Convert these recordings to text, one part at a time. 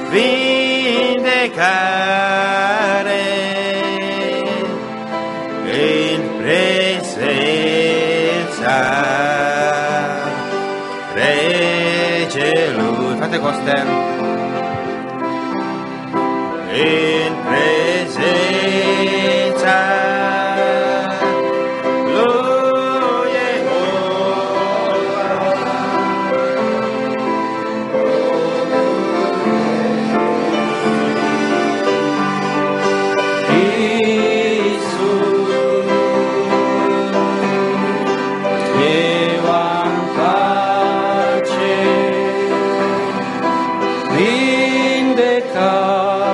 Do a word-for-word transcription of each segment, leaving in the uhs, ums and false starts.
vindecare în prezența Regelui. Frate Costel, în prezența lui Jehova. Iisus, eu am pace, vindecare.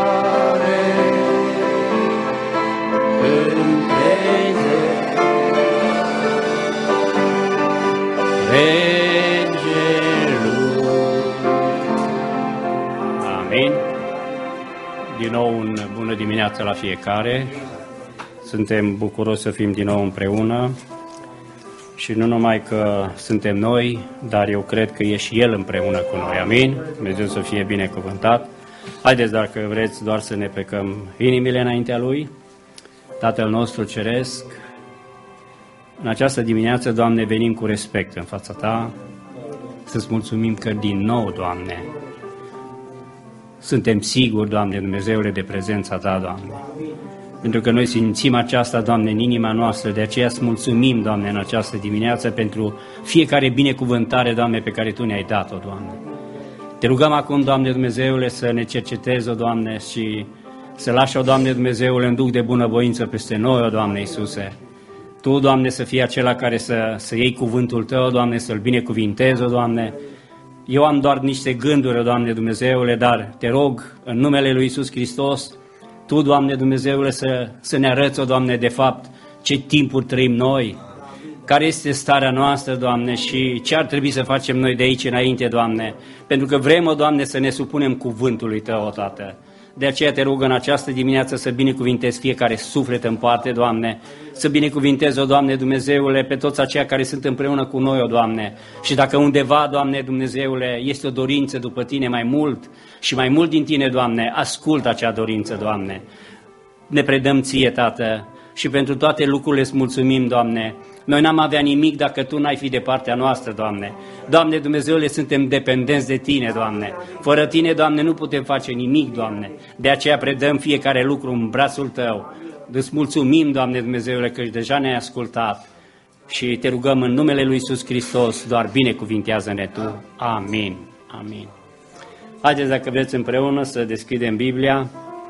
Amin. Din nou, în bună dimineață la fiecare. Suntem bucuroși să fim din nou împreună. Și nu numai că suntem noi, dar eu cred că e și El împreună cu noi. Amin. Dumnezeu să fie binecuvântat. Haideți, dacă vreți, doar să ne plecăm inimile înaintea Lui. Tatăl nostru Ceresc, în această dimineață, Doamne, venim cu respect în fața Ta, să-ți mulțumim că din nou, Doamne, suntem siguri, Doamne, Dumnezeule, de prezența Ta, Doamne. Pentru că noi simțim aceasta, Doamne, în inima noastră, de aceea îți mulțumim, Doamne, în această dimineață pentru fiecare binecuvântare, Doamne, pe care Tu ne-ai dat-o, Doamne. Te rugăm acum, Doamne Dumnezeule, să ne cercetezi, o Doamne, și să lași, o Doamne Dumnezeule, în duc de bunăvoință peste noi, o Doamne Iisuse. Tu, Doamne, să fii acela care să, să iei cuvântul Tău, Doamne, să-L binecuvintezi, o Doamne. Eu am doar niște gânduri, o Doamne Dumnezeule, dar Te rog, în numele Lui Iisus Hristos, Tu, Doamne Dumnezeule, să, să ne arăți, o Doamne, de fapt, ce timpuri trăim noi, care este starea noastră, Doamne, și ce ar trebui să facem noi de aici înainte, Doamne, pentru că vrem, o Doamne, să ne supunem cuvântului Tău, o Tată. De aceea Te rog în această dimineață să binecuvintezi fiecare suflet în parte, Doamne, să binecuvintezi, o Doamne Dumnezeule, pe toți aceia care sunt împreună cu noi, o Doamne. Și dacă undeva, Doamne Dumnezeule, este o dorință după Tine mai mult și mai mult din Tine, Doamne, ascultă acea dorință, Doamne. Ne predăm Ție, Tată, și pentru toate lucrurile îți mulțumim, Doamne. Noi n-am avea nimic dacă Tu n-ai fi de partea noastră, Doamne. Doamne Dumnezeule, suntem dependenți de Tine, Doamne. Fără Tine, Doamne, nu putem face nimic, Doamne. De aceea predăm fiecare lucru în brațul Tău. Îți mulțumim, Doamne Dumnezeule, că deja ne-ai ascultat. Și Te rugăm în numele Lui Iisus Hristos, doar binecuvintează-ne Tu. Amin. Amin. Haideți, dacă vreți, împreună să deschidem Biblia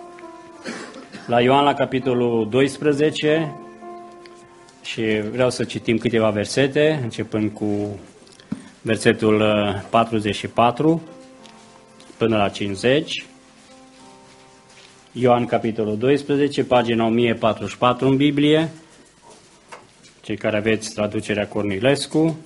la Ioan, la capitolul doisprezece, și vreau să citim câteva versete, începând cu versetul patruzeci și patru până la cincizeci. Ioan, capitolul doisprezece, pagina o mie patruzeci și patru în Biblie, cei care aveți traducerea Cornilescu.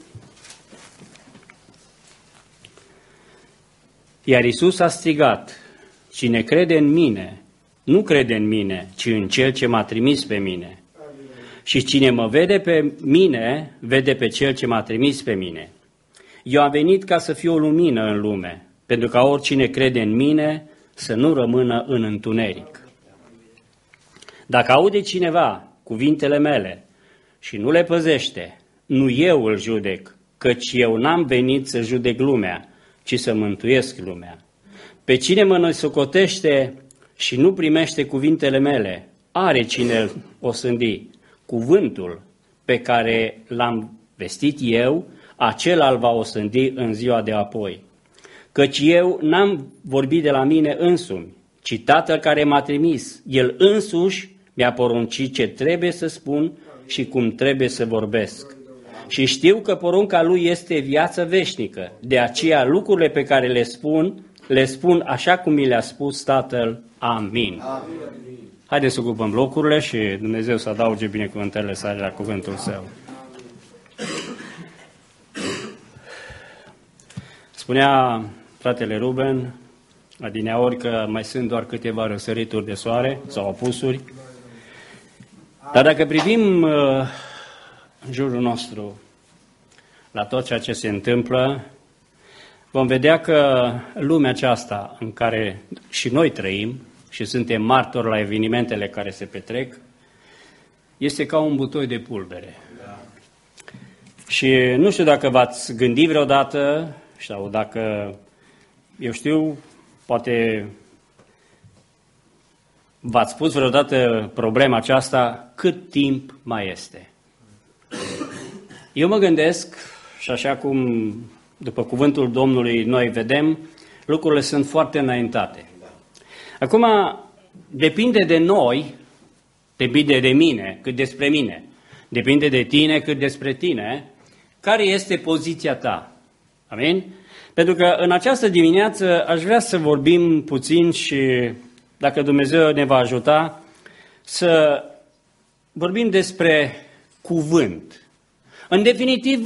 Iar Iisus a strigat: cine crede în mine, nu crede în mine, ci în Cel ce m-a trimis pe mine. Și cine mă vede pe mine, vede pe Cel ce m-a trimis pe mine. Eu am venit ca să fiu o lumină în lume, pentru ca oricine crede în mine să nu rămână în întuneric. Dacă aude cineva cuvintele mele și nu le păzește, nu eu îl judec, căci eu n-am venit să judec lumea, ci să mântuiesc lumea. Pe cine mă năsocotește și nu primește cuvintele mele, are cine o sândi. Cuvântul pe care l-am vestit eu, acela îl va osândi în ziua de apoi. Căci eu n-am vorbit de la mine însumi, ci Tatăl care m-a trimis, El însuși mi-a poruncit ce trebuie să spun și cum trebuie să vorbesc. Și știu că porunca Lui este viață veșnică, de aceea lucrurile pe care le spun, le spun așa cum mi le-a spus Tatăl. Amin. Amin. Haideți să ocupăm locurile și Dumnezeu să adauge binecuvântările sale la cuvântul Său. Spunea fratele Ruben adineaori că mai sunt doar câteva răsărituri de soare sau apusuri, dar dacă privim uh, în jurul nostru la tot ceea ce se întâmplă, vom vedea că lumea aceasta în care și noi trăim și suntem martori la evenimentele care se petrec, este ca un butoi de pulbere. Da. Și nu știu dacă v-ați gândit vreodată, sau dacă, eu știu, poate v-ați pus vreodată problema aceasta, cât timp mai este? Eu mă gândesc, și așa cum după cuvântul Domnului noi vedem, lucrurile sunt foarte înaintate. Acum, depinde de noi, depinde de mine, cât despre mine, depinde de tine, cât despre tine, care este poziția ta. Amin? Pentru că în această dimineață aș vrea să vorbim puțin și, dacă Dumnezeu ne va ajuta, să vorbim despre cuvânt. În definitiv,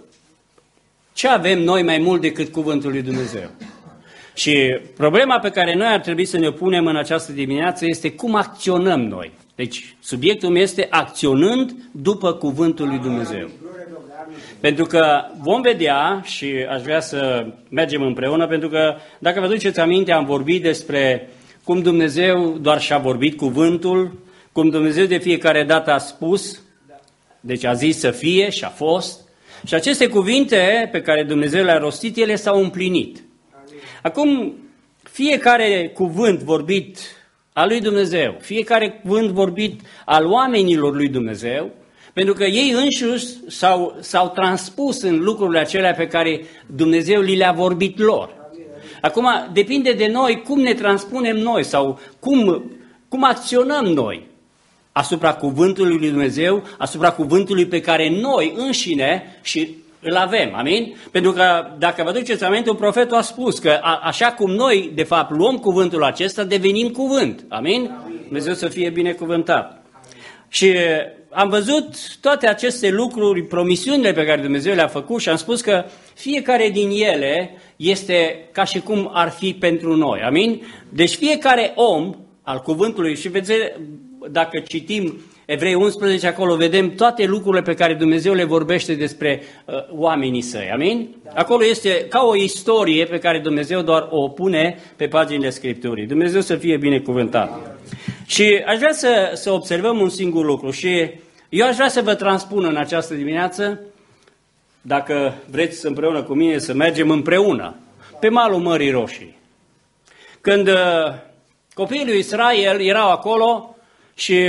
ce avem noi mai mult decât cuvântul lui Dumnezeu? Și problema pe care noi ar trebui să ne punem în această dimineață este cum acționăm noi. Deci, subiectul meu este acționând după cuvântul lui Dumnezeu. Pentru că vom vedea, și aș vrea să mergem împreună, pentru că, dacă vă duceți aminte, am vorbit despre cum Dumnezeu doar și-a vorbit cuvântul, cum Dumnezeu de fiecare dată a spus, deci a zis să fie și a fost, și aceste cuvinte pe care Dumnezeu le-a rostit, ele s-au împlinit. Acum, fiecare cuvânt vorbit al lui Dumnezeu, fiecare cuvânt vorbit al oamenilor lui Dumnezeu, pentru că ei înșiși s-au, s-au transpus în lucrurile acelea pe care Dumnezeu li le-a vorbit lor. Acum, depinde de noi cum ne transpunem noi sau cum, cum acționăm noi asupra cuvântului lui Dumnezeu, asupra cuvântului pe care noi înșine și îl avem, amin? Pentru că, dacă vă duceți aminte, un profet a spus că a, așa cum noi, de fapt, luăm cuvântul acesta, devenim cuvânt, amin? Dumnezeu să fie binecuvântat. Și am văzut toate aceste lucruri, promisiunile pe care Dumnezeu le-a făcut și am spus că fiecare din ele este ca și cum ar fi pentru noi, amin? Deci fiecare om al cuvântului, și vedeți, dacă citim Evrei unsprezece, acolo vedem toate lucrurile pe care Dumnezeu le vorbește despre uh, oamenii săi, amin? Acolo este ca o istorie pe care Dumnezeu doar o pune pe paginile Scripturii. Dumnezeu să fie binecuvântat. Și aș vrea să, să observăm un singur lucru și eu aș vrea să vă transpun în această dimineață, dacă vreți împreună cu mine să mergem împreună pe malul Mării Roșii. Când uh, copiii lui Israel erau acolo și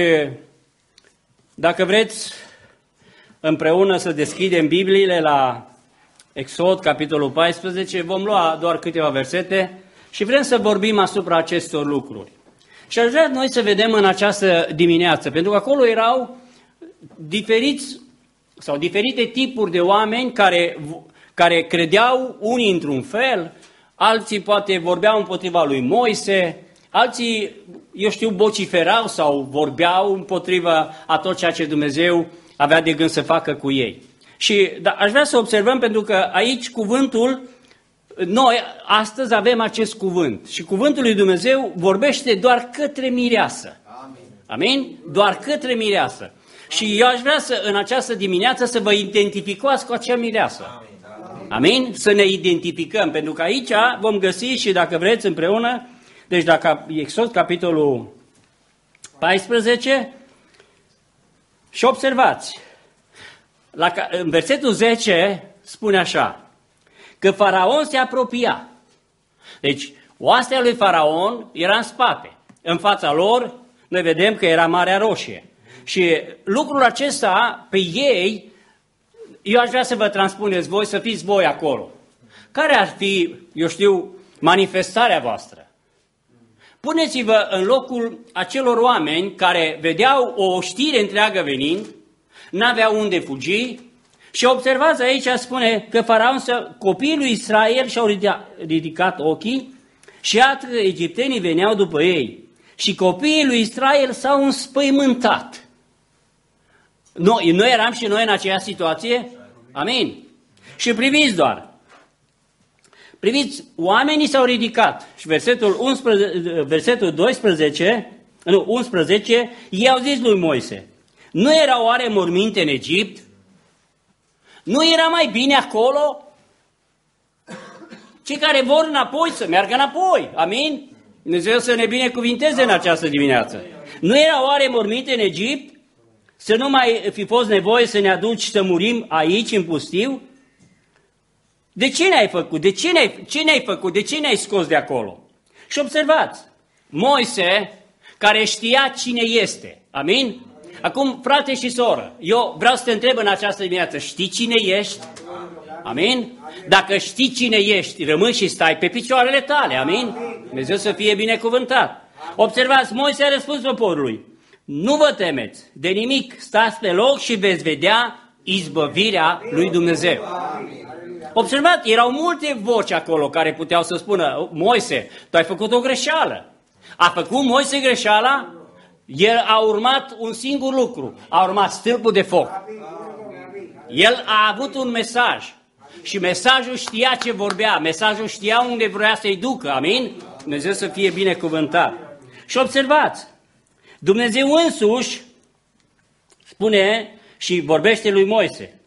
dacă vreți împreună să deschidem Bibliile la Exod, capitolul paisprezece, vom lua doar câteva versete și vrem să vorbim asupra acestor lucruri. Și aș vrea noi să vedem în această dimineață, pentru că acolo erau diferiți sau diferite tipuri de oameni care, care credeau unii într-un fel, alții poate vorbeau împotriva lui Moise, alții, eu știu, vociferau sau vorbeau împotriva a tot ceea ce Dumnezeu avea de gând să facă cu ei. Și da, aș vrea să observăm, pentru că aici cuvântul, noi astăzi avem acest cuvânt și cuvântul lui Dumnezeu vorbește doar către mireasă. Amin? Amin? Doar către mireasă. Și eu aș vrea să, în această dimineață, să vă identificați cu acea mireasă. Amin? Amin? Să ne identificăm, pentru că aici vom găsi și, dacă vreți, împreună, deci dacă Exod, capitolul paisprezece, și observați, la, în versetul zece spune așa, că Faraon se apropia. Deci, oastea lui Faraon era în spate. În fața lor, noi vedem că era Marea Roșie. Și lucrul acesta, pe ei, eu aș vrea să vă transpuneți voi, să fiți voi acolo. Care ar fi, eu știu, manifestarea voastră? Puneți-vă în locul acelor oameni care vedeau o știre întreagă venind, n-aveau unde fugi și observați aici, spune că Faraon, copiii lui Israel și-au ridicat ochii și iată că egiptenii veneau după ei și copiii lui Israel s-au înspăimântat. Noi, noi eram și noi în aceeași situație? Amin. Și priviți doar. Priviți, oamenii s-au ridicat și versetul, unsprezece, versetul doisprezece, nu, unsprezece, ei au zis lui Moise, nu era oare morminte în Egipt? Nu era mai bine acolo? Cei care vor înapoi să meargă înapoi. Amin? Dumnezeu să ne binecuvinteze în această dimineață. Nu era oare morminte în Egipt? Să nu mai fi fost nevoie să ne aduci să murim aici, în pustiu? De ce ne-ai făcut? De ce ne-ai, ce ne-ai făcut? De ce ne-ai scos de acolo? Și observați, Moise, care știa cine este. Amin? Acum, frate și soră, eu vreau să te întreb în această dimineață, știi cine ești? Amin? Dacă știi cine ești, rămâi și stai pe picioarele tale. Amin? Dumnezeu să fie binecuvântat. Observați, Moise a răspuns poporului, nu vă temeți de nimic, stați pe loc și veți vedea izbăvirea lui Dumnezeu. Observați, erau multe voci acolo care puteau să spună, Moise, tu ai făcut o greșeală. A făcut Moise greșeala? El a urmat un singur lucru, a urmat stâlpul de foc. El a avut un mesaj și mesajul știa ce vorbea, mesajul știa unde vrea să-i ducă, amin? Dumnezeu să fie binecuvântat. Și observați, Dumnezeu însuși spune și vorbește lui Moise.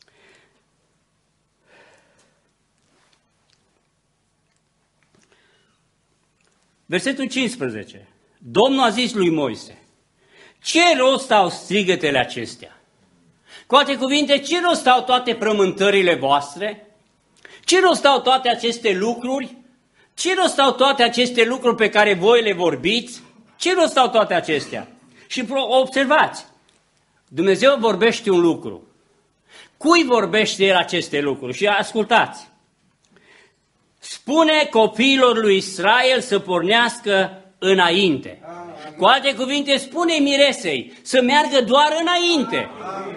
Versetul cincisprezece. Domnul a zis lui Moise, ce rost au strigătele acestea? Cu alte cuvinte, ce rost au toate prământările voastre? Ce rost au toate aceste lucruri? Ce rost au toate aceste lucruri pe care voi le vorbiți? Ce rost au toate acestea? Și observați, Dumnezeu vorbește un lucru. Cui vorbește El aceste lucruri? Și ascultați. Spune copiilor lui Israel să pornească înainte. Cu alte cuvinte, spune miresei să meargă doar înainte.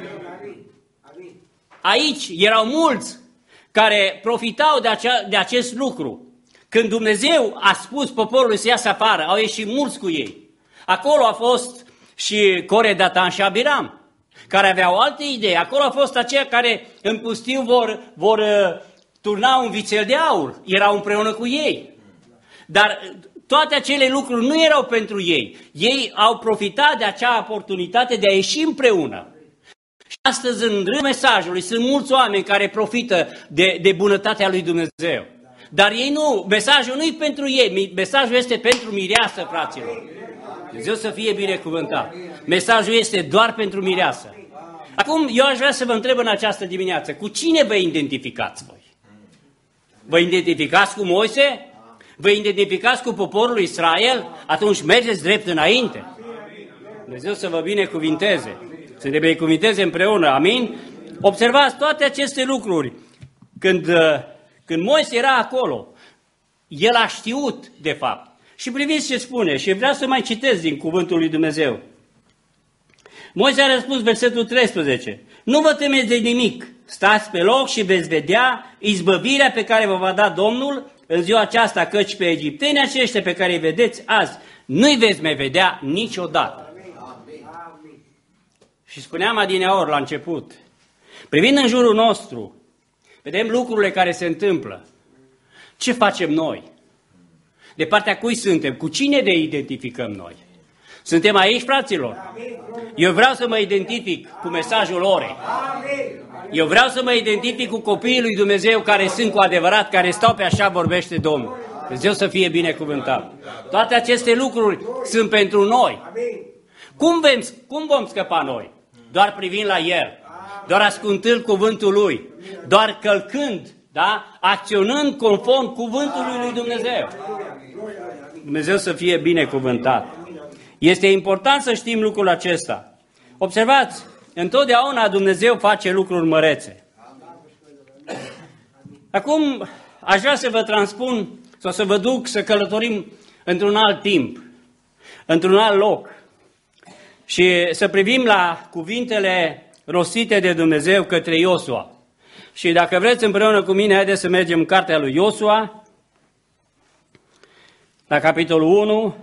Aici erau mulți care profitau de, acea, de acest lucru. Când Dumnezeu a spus poporului să iasă afară, au ieșit mulți cu ei. Acolo a fost și Core, Datan și Abiram, care aveau alte idei. Acolo a fost aceia care în pustiu vor, vor uh, turna un vițel de aur. Erau împreună cu ei. Dar toate acele lucruri nu erau pentru ei. Ei au profitat de acea oportunitate de a ieși împreună. Și astăzi, în rândul mesajului, sunt mulți oameni care profită de, de bunătatea lui Dumnezeu. Dar ei nu, mesajul nu e pentru ei, mesajul este pentru mireasă, fraților. Dumnezeu să fie binecuvântat. Mesajul este doar pentru mireasă. Acum, eu aș vrea să vă întreb în această dimineață, cu cine vă identificați voi? Vă identificați cu Moise? Vă identificați cu poporul lui Israel? Atunci mergeți drept înainte. Dumnezeu să vă binecuvinteze. Să ne binecuvinteze împreună. Amin? Observați toate aceste lucruri. Când, când Moise era acolo, el a știut, de fapt. Și priviți ce spune. Și vreau să mai citesc din cuvântul lui Dumnezeu. Moise a răspuns, versetul treisprezece. Nu vă temeți de nimic. Stați pe loc și veți vedea izbăvirea pe care vă va da Domnul în ziua aceasta, căci pe egiptenii aceștia pe care îi vedeți azi, nu-i veți mai vedea niciodată. Și spuneam adineaori la început, privind în jurul nostru, vedem lucrurile care se întâmplă. Ce facem noi? De partea cui suntem? Cu cine ne identificăm noi? Suntem aici, fraților? Eu vreau să mă identific cu mesajul orei. Eu vreau să mă identific cu copiii lui Dumnezeu care sunt cu adevărat, care stau pe așa vorbește Domnul. Dumnezeu să fie binecuvântat. Toate aceste lucruri sunt pentru noi. Cum vom, cum vom scăpa noi? Doar privind la El, doar ascultând cuvântul Lui, doar călcând, da? Acționând conform cuvântului lui Dumnezeu. Dumnezeu să fie binecuvântat. Este important să știm lucrul acesta. Observați, întotdeauna Dumnezeu face lucruri mărețe. Acum aș vrea să vă transpun sau să vă duc să călătorim într-un alt timp, într-un alt loc și să privim la cuvintele rostite de Dumnezeu către Iosua. Și dacă vreți împreună cu mine, haideți să mergem în cartea lui Iosua, la capitolul unu.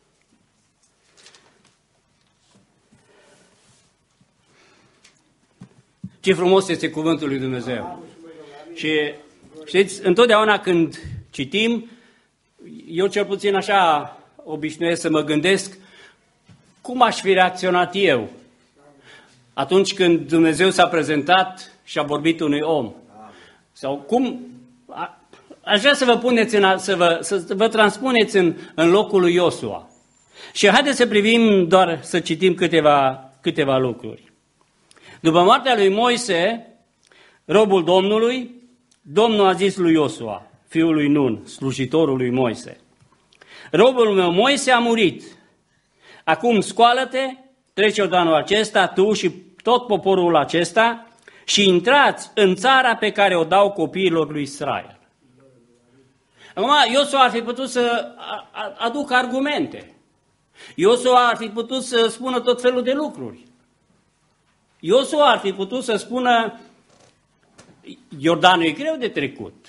Ce frumos este cuvântul lui Dumnezeu. Și știți, întotdeauna când citim, eu cel puțin așa obișnuiesc să mă gândesc cum aș fi reacționat eu atunci când Dumnezeu s-a prezentat și a vorbit unui om. Sau cum aș vrea să vă puneți în, să vă, să vă transpuneți în, în locul lui Iosua. Și haideți să privim doar, să citim câteva, câteva lucruri. După moartea lui Moise, robul Domnului, Domnul a zis lui Iosua, fiul lui Nun, slujitorul lui Moise: robul meu Moise a murit. Acum scoală-te, trece Iordanul acesta, tu și tot poporul acesta, și intrați în țara pe care o dau copiilor lui Israel. Acum, Iosua ar fi putut să aducă argumente. Iosua ar fi putut să spună tot felul de lucruri. Iosua ar fi putut să spună: Iordanul e greu de trecut.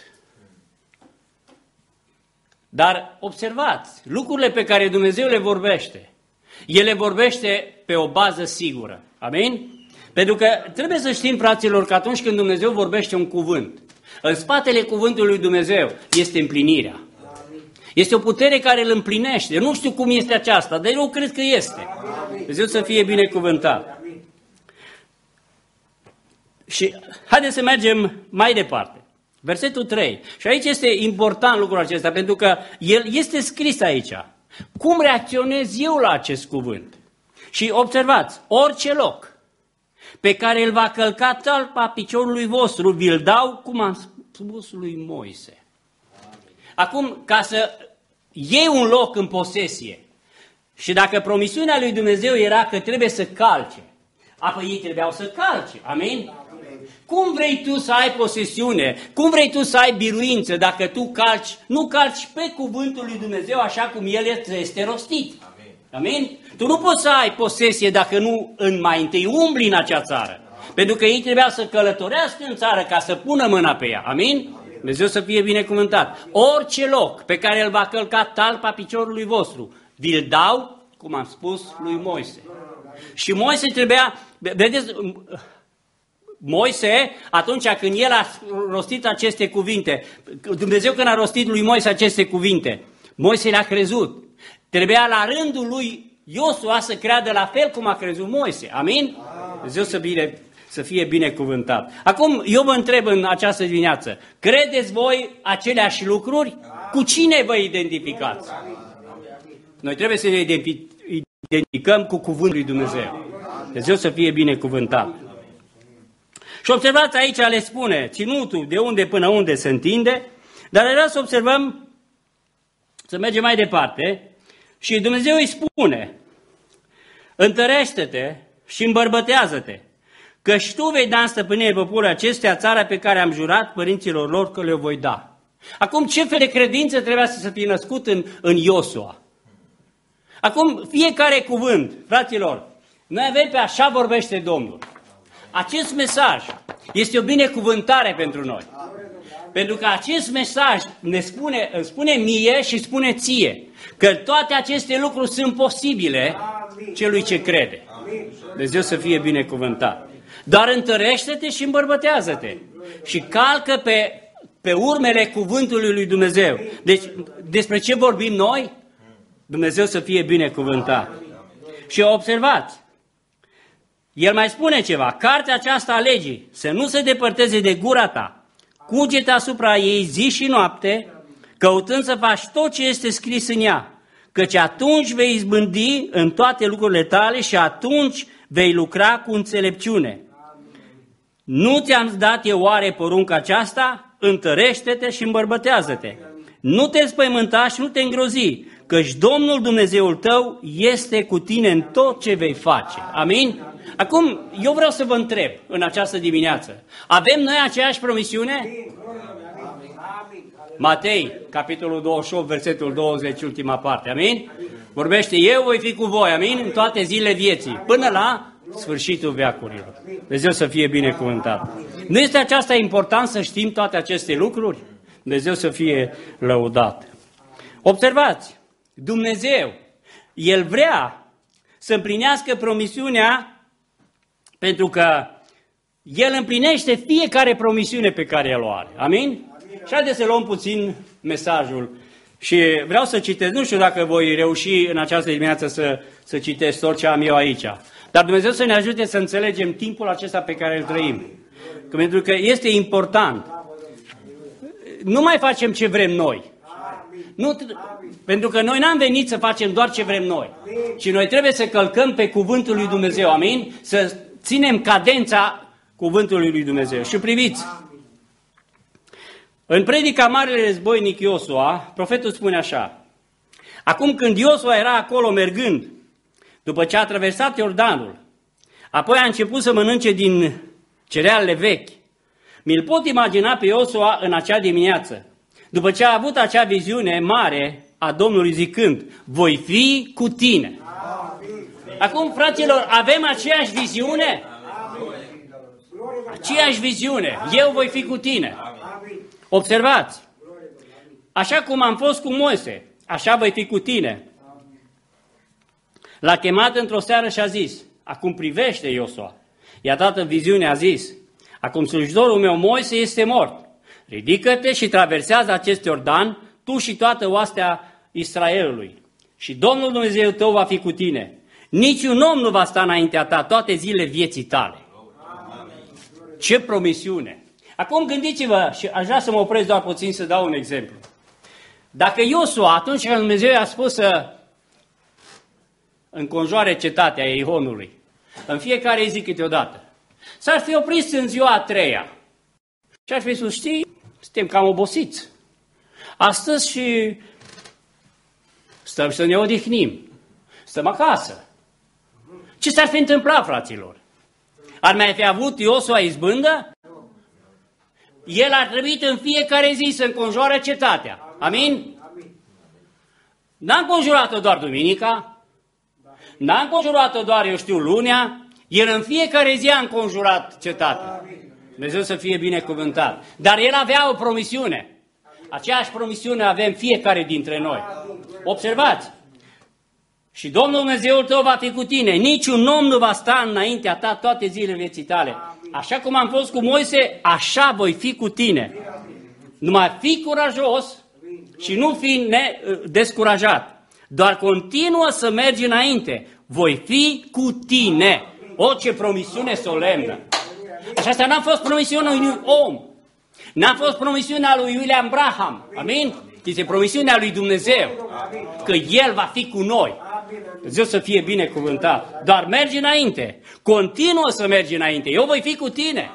Dar observați, lucrurile pe care Dumnezeu le vorbește, El le vorbește pe o bază sigură. Amin? Pentru că trebuie să știm, fraților, că atunci când Dumnezeu vorbește un cuvânt, în spatele cuvântului lui Dumnezeu este împlinirea. Este o putere care îl împlinește. Nu știu cum este aceasta, dar eu cred că este. Dumnezeu să fie binecuvântat. Și haideți să mergem mai departe. Versetul trei. Și aici este important lucrul acesta, pentru că el este scris aici. Cum reacționez eu la acest cuvânt? Și observați, orice loc pe care îl va călca talpa piciorului vostru, vi-l dau, cum am spus lui Moise. Acum, ca să iei un loc în posesie, și dacă promisiunea lui Dumnezeu era că trebuie să calce, apoi ei trebuiau să calce. Amin? Cum vrei tu să ai posesiune? Cum vrei tu să ai biruință dacă tu calci, nu calci pe cuvântul lui Dumnezeu așa cum el este rostit? Amin? Amin? Tu nu poți să ai posesie dacă nu în mai întâi umbli în acea țară. Pentru că ei trebuiau să călătorească în țară ca să pună mâna pe ea. Amin? Dumnezeu să fie binecuvântat. Orice loc pe care îl va călca talpa piciorului vostru, vi-l dau, cum am spus, lui Moise. Și Moise trebuia, vedeți, Moise, atunci când el a rostit aceste cuvinte, Dumnezeu când a rostit lui Moise aceste cuvinte, Moise le-a crezut. Trebuia la rândul lui Iosua să creadă la fel cum a crezut Moise. Amin? Dumnezeu să, bine, să fie binecuvântat. Acum, eu vă întreb în această dimineață, credeți voi aceleași lucruri? Cu cine vă identificați? Noi trebuie să ne identificăm cu cuvântul lui Dumnezeu. Dumnezeu să fie binecuvântat. Și observați aici, le spune ținutul de unde până unde se întinde, dar vreau să observăm, să mergem mai departe, și Dumnezeu îi spune: întărește-te și îmbărbătează-te, căci tu vei da în stăpânire poporul acestea țara pe care am jurat părinților lor că le-o voi da. Acum, ce fel de credință trebuia să se fie născut în, în Iosua? Acum, fiecare cuvânt, fraților, noi avem pe așa vorbește Domnul. Acest mesaj este o binecuvântare pentru noi. Pentru că acest mesaj ne spune, îmi spune mie și spune ție că toate aceste lucruri sunt posibile celui ce crede. Dumnezeu să fie binecuvântat. Dar întărește-te și îmbărbătează-te și calcă pe, pe urmele cuvântului lui Dumnezeu. Deci, despre ce vorbim noi? Dumnezeu să fie binecuvântat. Și observați, el mai spune ceva: cartea aceasta a legii să nu se depărteze de gura ta, cuge-te asupra ei zi și noapte, căutând să faci tot ce este scris în ea, căci atunci vei izbândi în toate lucrurile tale și atunci vei lucra cu înțelepciune. Nu ți-am dat eu oare porunca aceasta? Întărește-te și îmbărbătează-te. Nu te spăimânta și nu te îngrozi, căci Domnul Dumnezeul tău este cu tine în tot ce vei face. Amin? Acum, eu vreau să vă întreb în această dimineață, avem noi aceeași promisiune? Matei, capitolul douăzeci și opt, versetul douăzeci, ultima parte, amin? Vorbește: eu voi fi cu voi, amin, în toate zilele vieții, până la sfârșitul veacurilor. Dumnezeu să fie binecuvântat. Nu este aceasta important să știm toate aceste lucruri? Dumnezeu să fie lăudat. Observați, Dumnezeu, El vrea să împlinească promisiunea, pentru că El împlinește fiecare promisiune pe care El o are. Amin? Și haideți să luăm puțin mesajul. Și vreau să citesc, nu știu dacă voi reuși în această dimineață să, să citesc tot ce am eu aici. Dar Dumnezeu să ne ajute să înțelegem timpul acesta pe care îl trăim. Că pentru că este important. nu mai facem ce vrem noi. Nu, pentru că noi n-am venit să facem doar ce vrem noi, ci noi trebuie să călcăm pe cuvântul lui Dumnezeu, amin? Să ținem cadența cuvântului lui Dumnezeu. Și priviți, în predica Marele Războinic Iosua, profetul spune așa: acum când Iosua era acolo mergând, după ce a traversat Iordanul, apoi a început să mănânce din cerealele vechi, mi-l pot imagina pe Iosua în acea dimineață, după ce a avut acea viziune mare a Domnului zicând: voi fi cu tine. Acum, fraților, avem aceeași viziune? Aceeași viziune. Eu voi fi cu tine. Observați. Așa cum am fost cu Moise, așa voi fi cu tine. L-a chemat într-o seară și a zis: acum privește, Iosua. I-a dat în viziune, a zis: acum slujitorul meu Moise este mort. Ridică-te și traversează acest Iordan, tu și toată oastea Israelului. Și Domnul Dumnezeu tău va fi cu tine. Niciun om nu va sta înaintea ta toate zilele vieții tale. Ce promisiune! Acum gândiți-vă, și aș vrea să mă opresc doar puțin să dau un exemplu. Dacă Iosua, atunci când Dumnezeu i-a spus să înconjoare cetatea Eihonului, în fiecare zi câteodată, s-ar fi oprit în ziua a treia și ar fi spus: știi, suntem cam obosiți. Astăzi și stăm să ne odihnim. Stăm acasă. Ce s-ar fi întâmplat, fraților? Ar mai fi avut Iosua izbândă? El ar trebui în fiecare zi să înconjoare cetatea. Amin? N-a înconjurat-o doar duminica, n-a înconjurat-o doar, eu știu, lunea, el în fiecare zi a înconjurat cetatea. Dumnezeu să fie binecuvântat. Dar el avea o promisiune. Aceeași promisiune avem fiecare dintre noi. Observați. Și Domnul Dumnezeul tău va fi cu tine. Niciun om nu va sta înaintea ta toate zilele vieții tale. Așa cum am fost cu Moise, așa voi fi cu tine. Numai fi curajos și nu fi descurajat. Doar continuă să mergi înainte. Voi fi cu tine. O, ce promisiune solemnă! Și asta n-a fost promisiunea unui om. N-a fost promisiunea lui William Branham. Amin? Este promisiunea lui Dumnezeu. Că El va fi cu noi. Dumnezeu să fie binecuvântat. Doar mergi înainte. Continuă să mergi înainte. Eu voi fi cu tine.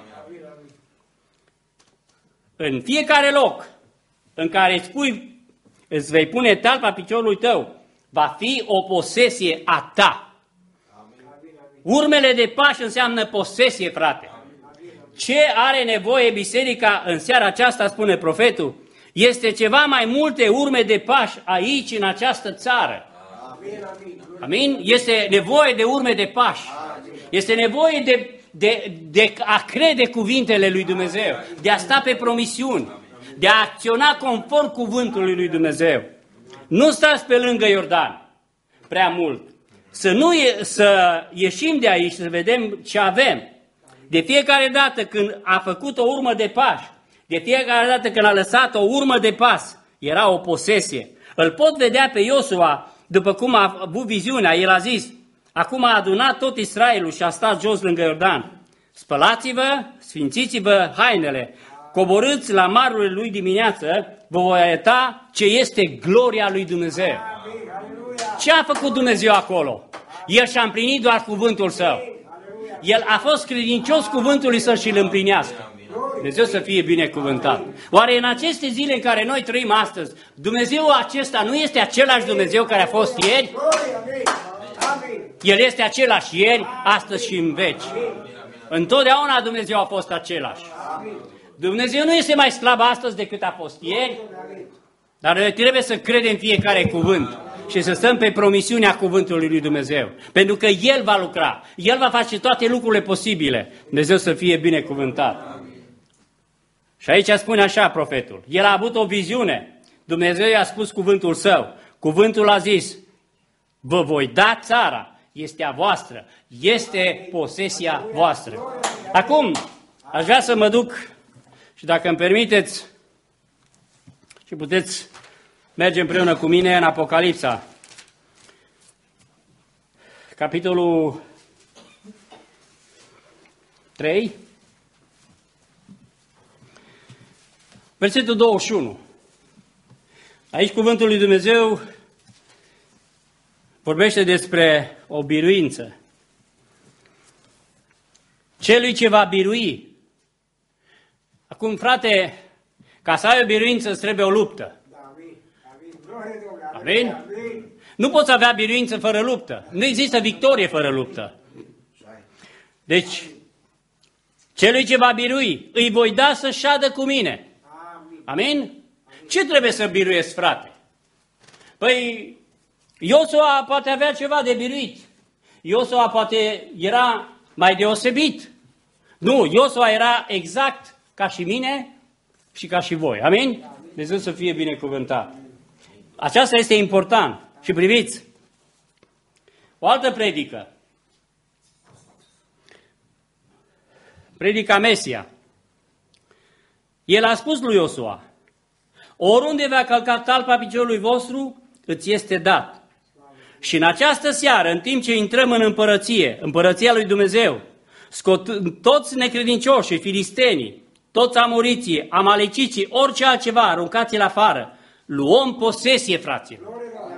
În fiecare loc în care îți, pui, îți vei pune talpa piciorului tău, va fi o posesie a ta. Urmele de pași înseamnă posesie, frate. Ce are nevoie biserica în seara aceasta, spune profetul, este ceva mai multe urme de pași aici, în această țară. Amin? Este nevoie de urme de pași. Este nevoie de, de, de a crede cuvintele lui Dumnezeu, de a sta pe promisiuni, de a acționa conform cuvântului lui Dumnezeu. Nu stați pe lângă Iordan prea mult. Să, nu e, să ieșim de aici, să vedem ce avem. De fiecare dată când a făcut o urmă de pași, de fiecare dată când a lăsat o urmă de pas, era o posesie. Îl pot vedea pe Iosua, după cum a avut viziunea, el a zis: acum a adunat tot Israelul și a stat jos lângă Iordan. Spălați-vă, sfințiți-vă hainele, coborâți la marurile lui dimineață, vă voi arăta ce este gloria lui Dumnezeu. Ce a făcut Dumnezeu acolo? El și-a împlinit doar cuvântul său. El a fost credincios cuvântului să și-l împlinească. Dumnezeu să fie binecuvântat. Oare în aceste zile în care noi trăim astăzi, Dumnezeu acesta nu este același Dumnezeu care a fost ieri? El este același ieri, astăzi și în veci. Întotdeauna Dumnezeu a fost același. Dumnezeu nu este mai slab astăzi decât a fost ieri, dar noi trebuie să credem fiecare cuvânt și să stăm pe promisiunea cuvântului lui Dumnezeu. Pentru că El va lucra, El va face toate lucrurile posibile. Dumnezeu să fie binecuvântat. Și aici spune așa profetul. El a avut o viziune. Dumnezeu i-a spus cuvântul său. Cuvântul a zis: vă voi da țara, este a voastră, este posesia voastră. Acum, aș vrea să mă duc și dacă îmi permiteți și puteți merge împreună cu mine în Apocalipsa, capitolul trei. Versetul douăzeci și unu. Aici cuvântul lui Dumnezeu vorbește despre o biruință. Celui ce va birui. Acum, frate, ca să ai o biruință îți trebuie o luptă. Amin? Nu poți avea biruință fără luptă. Nu există victorie fără luptă. Deci, celui ce va birui, îi voi da să șadă cu mine. Amin? Ce trebuie să biruiesc, frate? Păi, Iosua poate avea ceva de biruit. Iosua poate era mai deosebit. Nu, Iosua era exact ca și mine și ca și voi. Amin? Dumnezeu să fie binecuvântat. Aceasta este important. Și priviți, o altă predică. Predica Mesia. El a spus lui Iosua, oriunde va călca talpa piciorului vostru, îți este dat. Și în această seară, în timp ce intrăm în împărăție, împărăția lui Dumnezeu, scot toți necredincioșii, filistenii, toți amoriții, amaleciții, orice altceva, aruncați-l afară. Luăm posesie, fraților.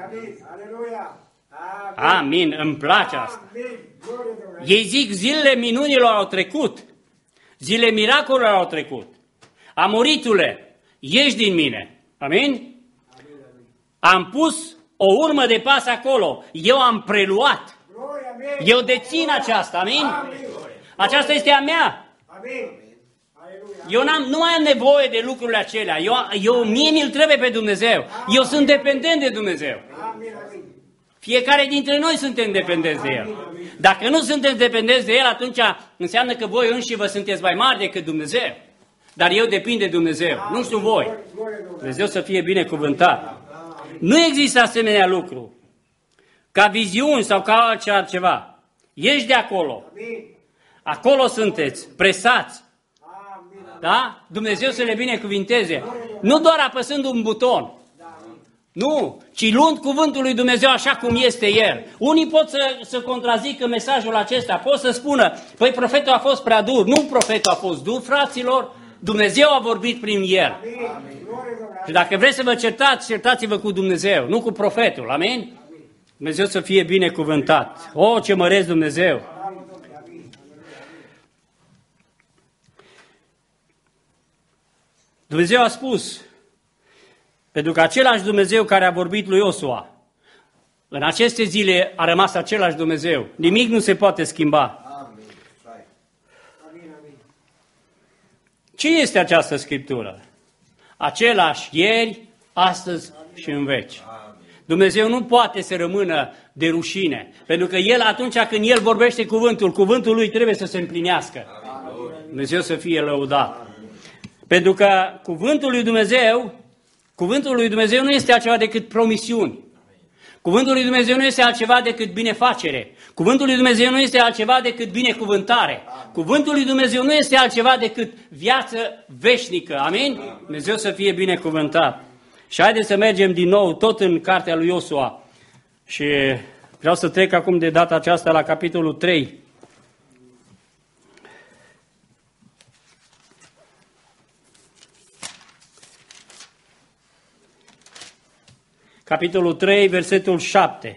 Amin, îmi place asta. Ei zic, zilele minunilor au trecut, zilele miracolelor au trecut. Amoritule, ieși din mine. Amin? Am pus o urmă de pas acolo. Eu am preluat. Eu dețin aceasta. Amin? Aceasta este a mea. Eu n-am, nu mai am nevoie de lucrurile acelea. Eu, eu, mie mi-l trebuie pe Dumnezeu. Eu sunt dependent de Dumnezeu. Fiecare dintre noi suntem dependenți de El. Dacă nu suntem dependenți de El, atunci înseamnă că voi înși vă sunteți mai mari decât Dumnezeu. Dar eu depind de Dumnezeu, nu știu voi. Dumnezeu să fie binecuvântat. Nu există asemenea lucru, ca viziuni sau ca orice altceva. Ieși de acolo. Acolo sunteți, presați. Da? Dumnezeu să le binecuvinteze. Nu doar apăsând un buton. Nu, ci luând cuvântul lui Dumnezeu așa cum este El. Unii pot să, să contrazică mesajul acesta, pot să spună, păi profetul a fost prea dur. Nu profetul a fost dur, fraților, Dumnezeu a vorbit prin El. Amin. Și dacă vreți să vă certați, certați-vă cu Dumnezeu, nu cu profetul. Amin? Dumnezeu să fie binecuvântat. O, ce măresc Dumnezeu! Dumnezeu a spus, pentru că același Dumnezeu care a vorbit lui Iosua, în aceste zile a rămas același Dumnezeu. Nimic nu se poate schimba. Ce este această Scriptură? Același ieri, astăzi și în veci. Dumnezeu nu poate să rămână de rușine, pentru că El atunci când El vorbește cuvântul, cuvântul Lui trebuie să se împlinească. Dumnezeu să fie lăudat. Pentru că cuvântul lui Dumnezeu, cuvântul lui Dumnezeu nu este altceva decât promisiuni. Cuvântul lui Dumnezeu nu este altceva decât binefacere. Cuvântul lui Dumnezeu nu este altceva decât binecuvântare. Cuvântul lui Dumnezeu nu este altceva decât viață veșnică. Amin? Dumnezeu să fie binecuvântat. Și haideți să mergem din nou tot în cartea lui Iosua. Și vreau să trec acum de data aceasta la capitolul trei. Capitolul trei, versetul șapte.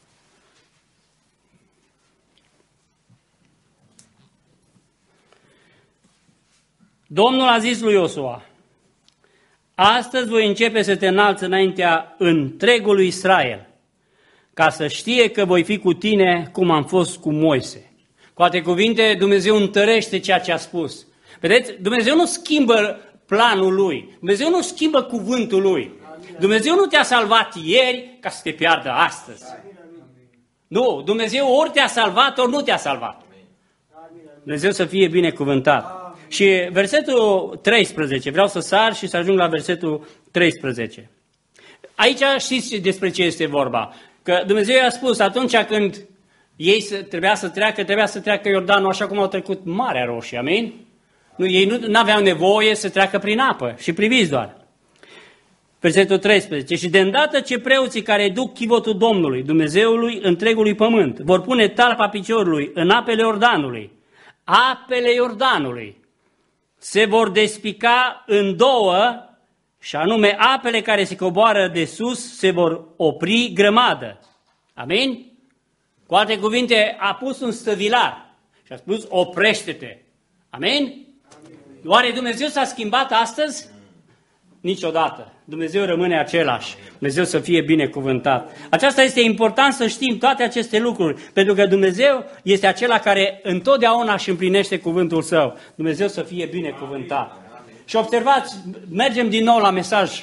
Domnul a zis lui Iosua, astăzi voi începe să te înalți înaintea întregului Israel, ca să știe că voi fi cu tine cum am fost cu Moise. Cu alte cuvinte, Dumnezeu întărește ceea ce a spus. Vedeți, Dumnezeu nu schimbă planul Lui, Dumnezeu nu schimbă cuvântul Lui. Dumnezeu nu te-a salvat ieri ca să te piardă astăzi. Nu, Dumnezeu ori te-a salvat, ori nu te-a salvat. Dumnezeu să fie binecuvântat. Și versetul treisprezece, vreau să sar și să ajung la versetul treisprezece. Aici știți despre ce este vorba. Că Dumnezeu i-a spus, atunci când ei trebuia să treacă, trebuia să treacă Iordanul așa cum au trecut Marea Roșie, amin? Nu, ei nu aveau nevoie să treacă prin apă. Și priviți doar. Versetul treisprezece. Și de îndată ce preoții care duc chivotul Domnului, Dumnezeului întregului pământ, vor pune talpa piciorului în apele Iordanului, apele Iordanului se vor despica în două și anume apele care se coboară de sus se vor opri grămadă. Amin? Cu alte cuvinte, a pus un stăvilar și a spus, oprește-te. Amin? Oare Dumnezeu s-a schimbat astăzi? Niciodată. Dumnezeu rămâne același. Dumnezeu să fie binecuvântat. Aceasta este important să știm toate aceste lucruri, pentru că Dumnezeu este acela care întotdeauna își împlinește cuvântul Său. Dumnezeu să fie binecuvântat. Și observați, mergem din nou la mesaj.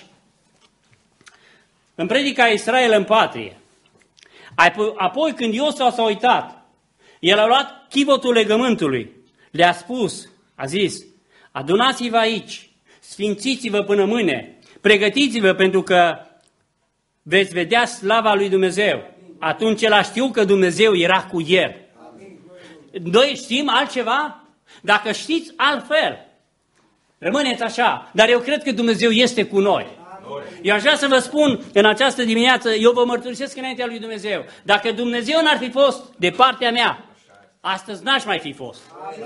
În predica Israel în patrie. Apoi când Iosua s-a uitat, el a luat chivotul legământului, le-a spus, a zis, adunați-vă aici, sfințiți-vă până mâine, pregătiți-vă pentru că veți vedea slava lui Dumnezeu. Atunci el a știut că Dumnezeu era cu el. Noi știm altceva? Dacă știți altfel, rămâneți așa, dar eu cred că Dumnezeu este cu noi. Eu aș vrea să vă spun în această dimineață, eu vă mărturisesc înaintea lui Dumnezeu, dacă Dumnezeu n-ar fi fost de partea mea, astăzi n-aș mai fi fost.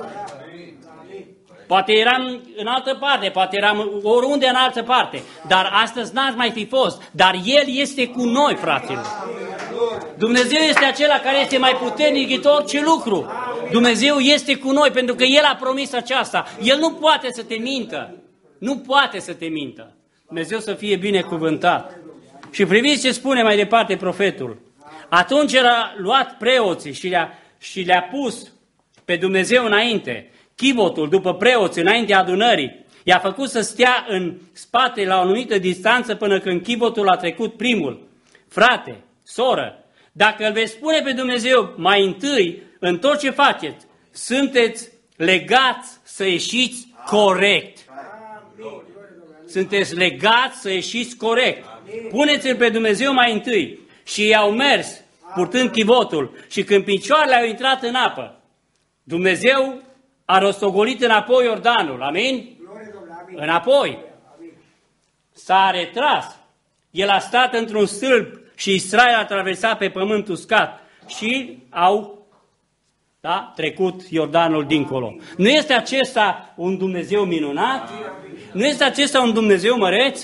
Poate eram în altă parte, poate eram oriunde în altă parte, dar astăzi n-aș mai fi fost. Dar El este cu noi, fraților. Dumnezeu este acela care este mai puternic decât orice lucru. Dumnezeu este cu noi pentru că El a promis aceasta. El nu poate să te mintă. Nu poate să te mintă. Dumnezeu să fie binecuvântat. Și priviți ce spune mai departe profetul. Atunci el a luat preoții și le-a, și le-a pus pe Dumnezeu înainte, chivotul după preoți înaintea adunării. I-a făcut să stea în spate la o anumită distanță până când chivotul a trecut primul. Frate, soră, dacă îl veți spune pe Dumnezeu mai întâi în tot ce faceți, sunteți legați să ieșiți corect. Sunteți legați să ieșiți corect. Puneți-l pe Dumnezeu mai întâi. Și i-au mers purtând chivotul și când picioarele au intrat în apă, Dumnezeu a rostogolit înapoi Iordanul. Amin? Înapoi. S-a retras. El a stat într-un stâlp și Israel a traversat pe pământ uscat și au da, trecut Iordanul dincolo. Nu este acesta un Dumnezeu minunat? Nu este acesta un Dumnezeu măreț?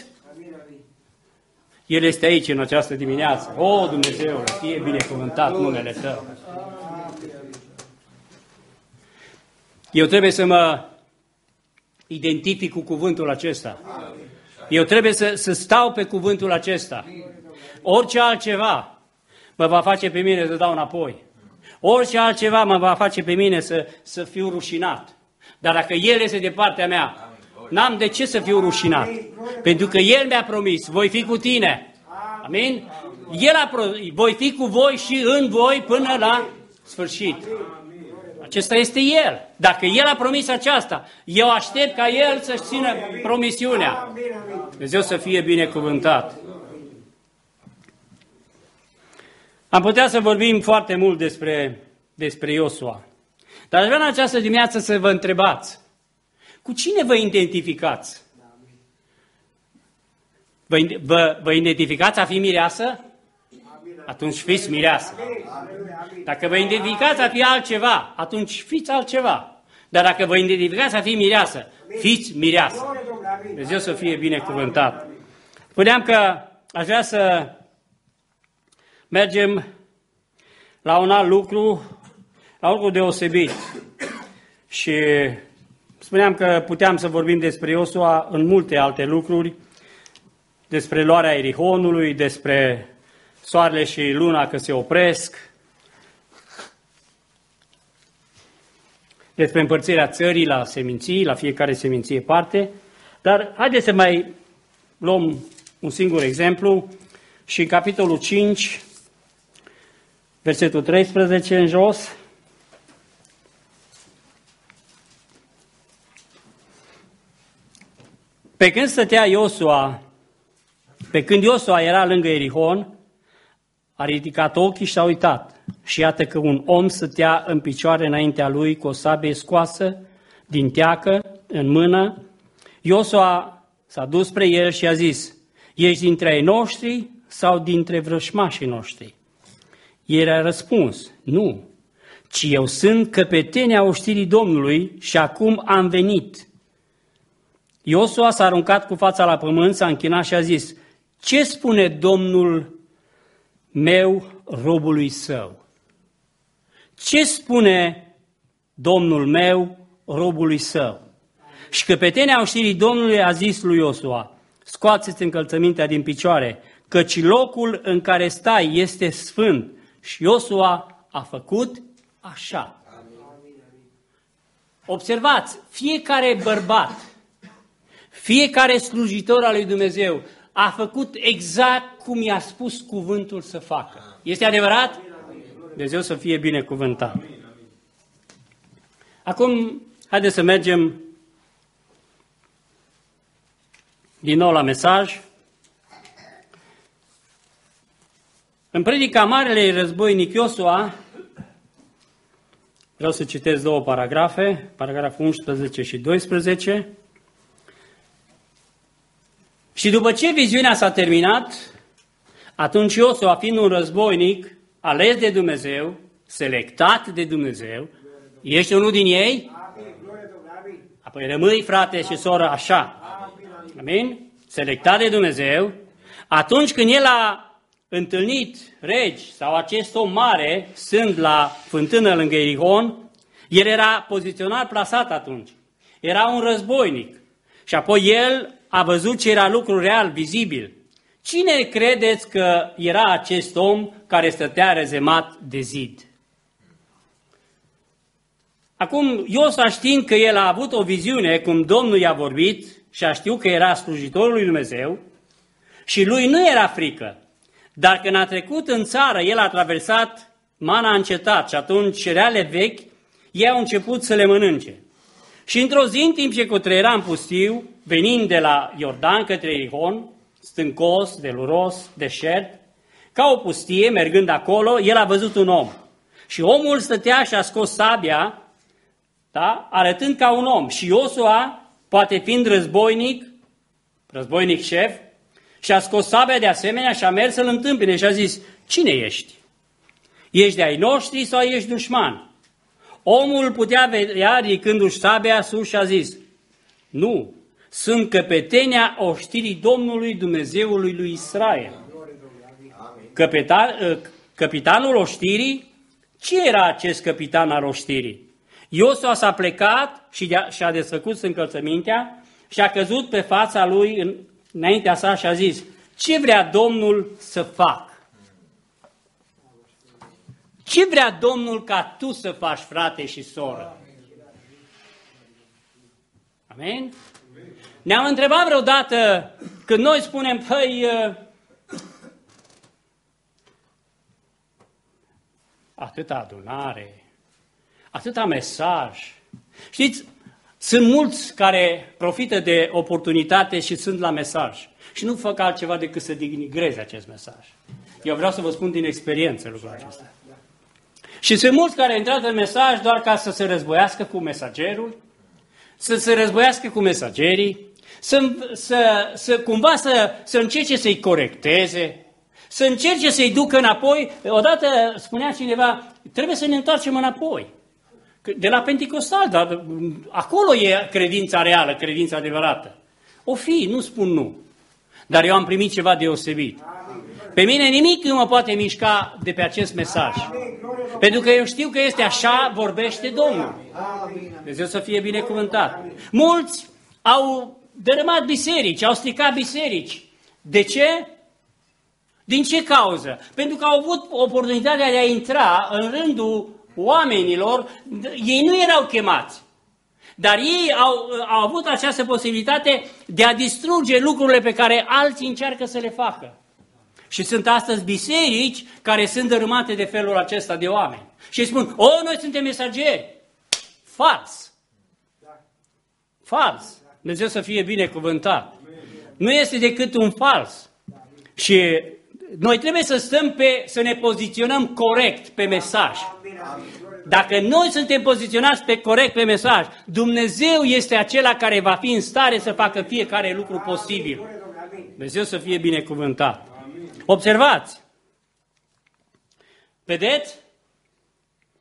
El este aici în această dimineață. O, Dumnezeu, fie binecuvântat numele Tău. Eu trebuie să mă identific cu cuvântul acesta. Eu trebuie să, să stau pe cuvântul acesta. Orice altceva mă va face pe mine să dau înapoi. Orice altceva mă va face pe mine să, să fiu rușinat. Dar dacă El este de partea mea, n-am de ce să fiu rușinat. Pentru că El mi-a promis, voi fi cu tine. Amin? El a promis, voi fi cu voi și în voi până la sfârșit. Acesta este El. Dacă El a promis aceasta, eu aștept ca El să-și țină promisiunea. Dumnezeu să fie binecuvântat. Am putea să vorbim foarte mult despre, despre Iosua. Dar aș vrea în această dimineață să vă întrebați, cu cine vă identificați? Vă, vă, vă identificați a fi mireasă? Atunci fiți mireasă. Dacă vă identificați a fi altceva, atunci fiți altceva. Dar dacă vă identificați a fi mireasă, fiți mireasă. Dumnezeu să fie binecuvântat. Spuneam că aș vrea să mergem la un alt lucru, la un lucru deosebit. Și spuneam că puteam să vorbim despre Iosua în multe alte lucruri, despre luarea Erihonului, despre soarele și luna că se opresc, despre împărțirea țării la seminții, la fiecare seminție parte, dar haideți să mai luăm un singur exemplu și în capitolul cinci, versetul treisprezece în jos, pe când stătea Iosua, pe când Iosua era lângă Erihon, a ridicat ochii și s-a uitat. Și iată că un om stătea în picioare înaintea lui cu o sabie scoasă din teacă în mână. Iosua s-a dus spre el și a zis, ești dintre ai noștri sau dintre vrășmașii noștri? El a răspuns, nu, ci eu sunt căpetenia oștirii Domnului și acum am venit. Iosua s-a aruncat cu fața la pământ, s-a închinat și a zis: ce spune Domnul meu robului său? Ce spune Domnul meu robului său? Și căpetenia oștirii Domnului a zis lui Iosua: scoați-ți încălțămintea din picioare, căci locul în care stai este sfânt. Și Iosua a făcut așa. Observați, fiecare bărbat, fiecare slujitor al lui Dumnezeu a făcut exact cum i-a spus cuvântul să facă. Este adevărat? Dumnezeu să fie binecuvântat. Acum, haideți să mergem din nou la mesaj. În predica Marelui Războinic Iosua, vreau să citesc două paragrafe, paragraful unsprezece și doisprezece. Și după ce viziunea s-a terminat, atunci Iosua, fiind un războinic ales de Dumnezeu, selectat de Dumnezeu, ești unul din ei? Apoi rămâi, frate și soră, așa. Amin? Selectat de Dumnezeu. Atunci când el a întâlnit regi sau acest om mare, sunt la fântână lângă Ierihon, el era poziționat, plasat atunci. Era un războinic. Și apoi el a văzut ce era lucru real, vizibil. Cine credeți că era acest om care stătea rezemat de zid? Acum, Iosua, știind că el a avut o viziune, cum Domnul i-a vorbit, și a știut că era slujitorul lui Dumnezeu, și lui nu era frică. Dar când a trecut în țară, el a traversat, mana a încetat și atunci cereale vechi, ei au început să le mănânce. Și într-o zi, în timp ce cutreiera în pustiu, venind de la Iordan către Ierihon, stâncos, deluros, deșert, ca o pustie, mergând acolo, el a văzut un om. Și omul stătea și a scos sabia, da, arătând ca un om. Și Iosua, poate fiind războinic, războinic șef, și a scos sabia de asemenea și a mers să-l întâmpine și a zis: cine ești? Ești de ai noștri sau ești dușman? Omul putea vedea ridicându-și sabia sus și a zis: nu, sunt căpetenia oștirii Domnului Dumnezeului lui Israel. Căpetan, capitanul oștirii? Ce era acest capitan al oștirii? Iosua s-a plecat și și-a desfăcut încălțămintea și a căzut pe fața lui în, înaintea sa și a zis: ce vrea Domnul să fac? Ce vrea Domnul ca tu să faci, frate și soră? Amen? Ne-am întrebat vreodată când noi spunem: păi, atâta adunare, atâta mesaj. Știți, sunt mulți care profită de oportunitate și sunt la mesaj și nu fac altceva decât să denigreze acest mesaj. Eu vreau să vă spun din experiență lucrul acesta. Și sunt mulți care intră în mesaj doar ca să se războiască cu mesagerul, să se războiască cu mesagerii, să, să, să cumva să, să încerce să-i corecteze, să încerce să-i ducă înapoi. Odată spunea cineva: trebuie să ne întoarcem înapoi. De la Pentecostal, dar acolo e credința reală, credința adevărată. O fi, nu spun nu, dar eu am primit ceva deosebit. Pe mine nimic nu mă poate mișca de pe acest mesaj. Pentru că eu știu că este așa, vorbește Domnul. Dumnezeu să fie binecuvântat. Mulți au dărâmat biserici, au stricat biserici. De ce? Din ce cauză? Pentru că au avut oportunitatea de a intra în rândul oamenilor, ei nu erau chemați. Dar ei au, au avut această posibilitate de a distruge lucrurile pe care alții încearcă să le facă. Și sunt astăzi biserici care sunt dărâmate de felul acesta de oameni. Și îi spun: o, noi suntem mesageri. Fals. Fals. Dumnezeu să fie binecuvântat. Nu este decât un fals. Și noi trebuie să stăm pe, să ne poziționăm corect pe mesaj. Dacă noi suntem poziționați pe corect pe mesaj, Dumnezeu este acela care va fi în stare să facă fiecare lucru posibil. Dumnezeu să fie binecuvântat. Observați! Vedeți?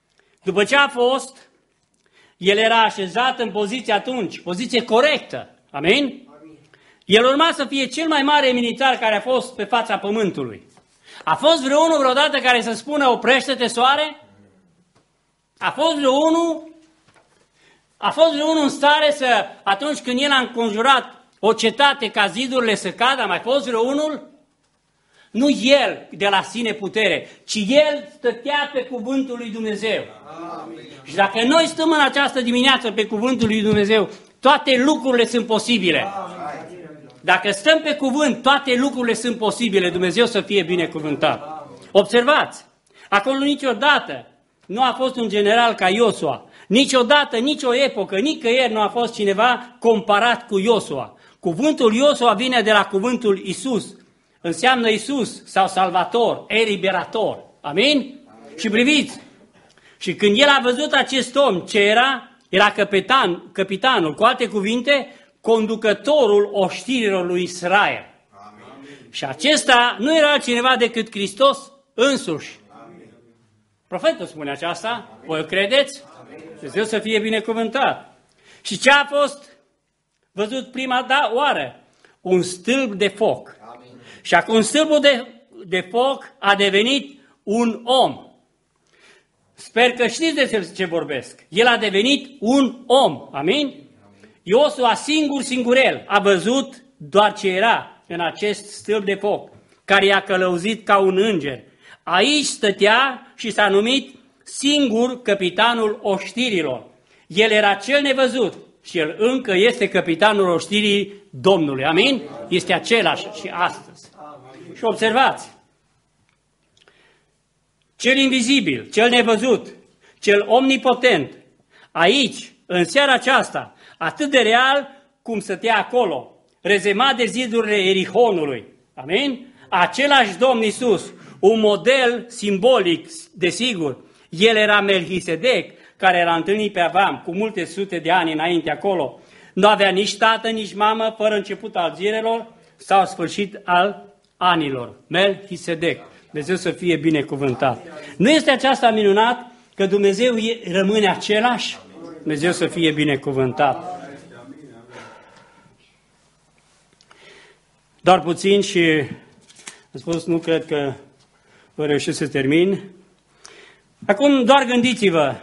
După ce a fost, el era așezat în poziție atunci, poziție corectă. Amin? El urma să fie cel mai mare militar care a fost pe fața pământului. A fost vreunul vreodată care să spună oprește-te, soare? A fost vreunul? A fost vreunul în stare să, atunci când el a înconjurat o cetate ca zidurile să cadă, a mai fost vreunul? Nu el de la sine putere, ci el stătea pe cuvântul lui Dumnezeu. Amin. Și dacă noi stăm în această dimineață pe cuvântul lui Dumnezeu, toate lucrurile sunt posibile. Amin. Dacă stăm pe cuvânt, toate lucrurile sunt posibile. Dumnezeu să fie binecuvântat. Observați, acolo niciodată nu a fost un general ca Iosua. Niciodată, nicio epocă, nicăieri nu a fost cineva comparat cu Iosua. Cuvântul Iosua vine de la cuvântul Isus. Înseamnă Isus sau Salvator, eliberator. Amin? Amin? Și priviți, și când el a văzut acest om, ce era? Era capitan, capitanul, cu alte cuvinte, conducătorul oștirilor lui Israel. Amin. Și acesta nu era cineva decât Hristos însuși. Amin. Profetul spune aceasta, voi o credeți? Dumnezeu să fie binecuvântat. Și ce a fost văzut prima da, oară? Un stâlp de foc. Și acum stâlpul de, de foc a devenit un om. Sper că știți de ce vorbesc. El a devenit un om. Amin? Iosua singur, singurel, a văzut doar ce era în acest stâlp de foc, care i-a călăuzit ca un înger. Aici stătea și s-a numit singur capitanul oștirilor. El era cel nevăzut și el încă este capitanul oștirii Domnului. Amin? Este același și astăzi. Și observați, cel invizibil, cel nevăzut, cel omnipotent, aici, în seara aceasta, atât de real cum stătea acolo, rezemat de zidurile Erihonului. Amin? Același Domn Iisus, un model simbolic, desigur. El era Melchisedec, care era întâlnit pe Avram cu multe sute de ani înainte acolo. Nu avea nici tată, nici mamă, fără început al zilelor sau sfârșit al anilor. Melchisedec. Dumnezeu să fie binecuvântat. Nu este aceasta minunat că Dumnezeu rămâne același? Dumnezeu să fie binecuvântat. Doar puțin și am spus, nu cred că voi reuși să termin. Acum doar gândiți-vă.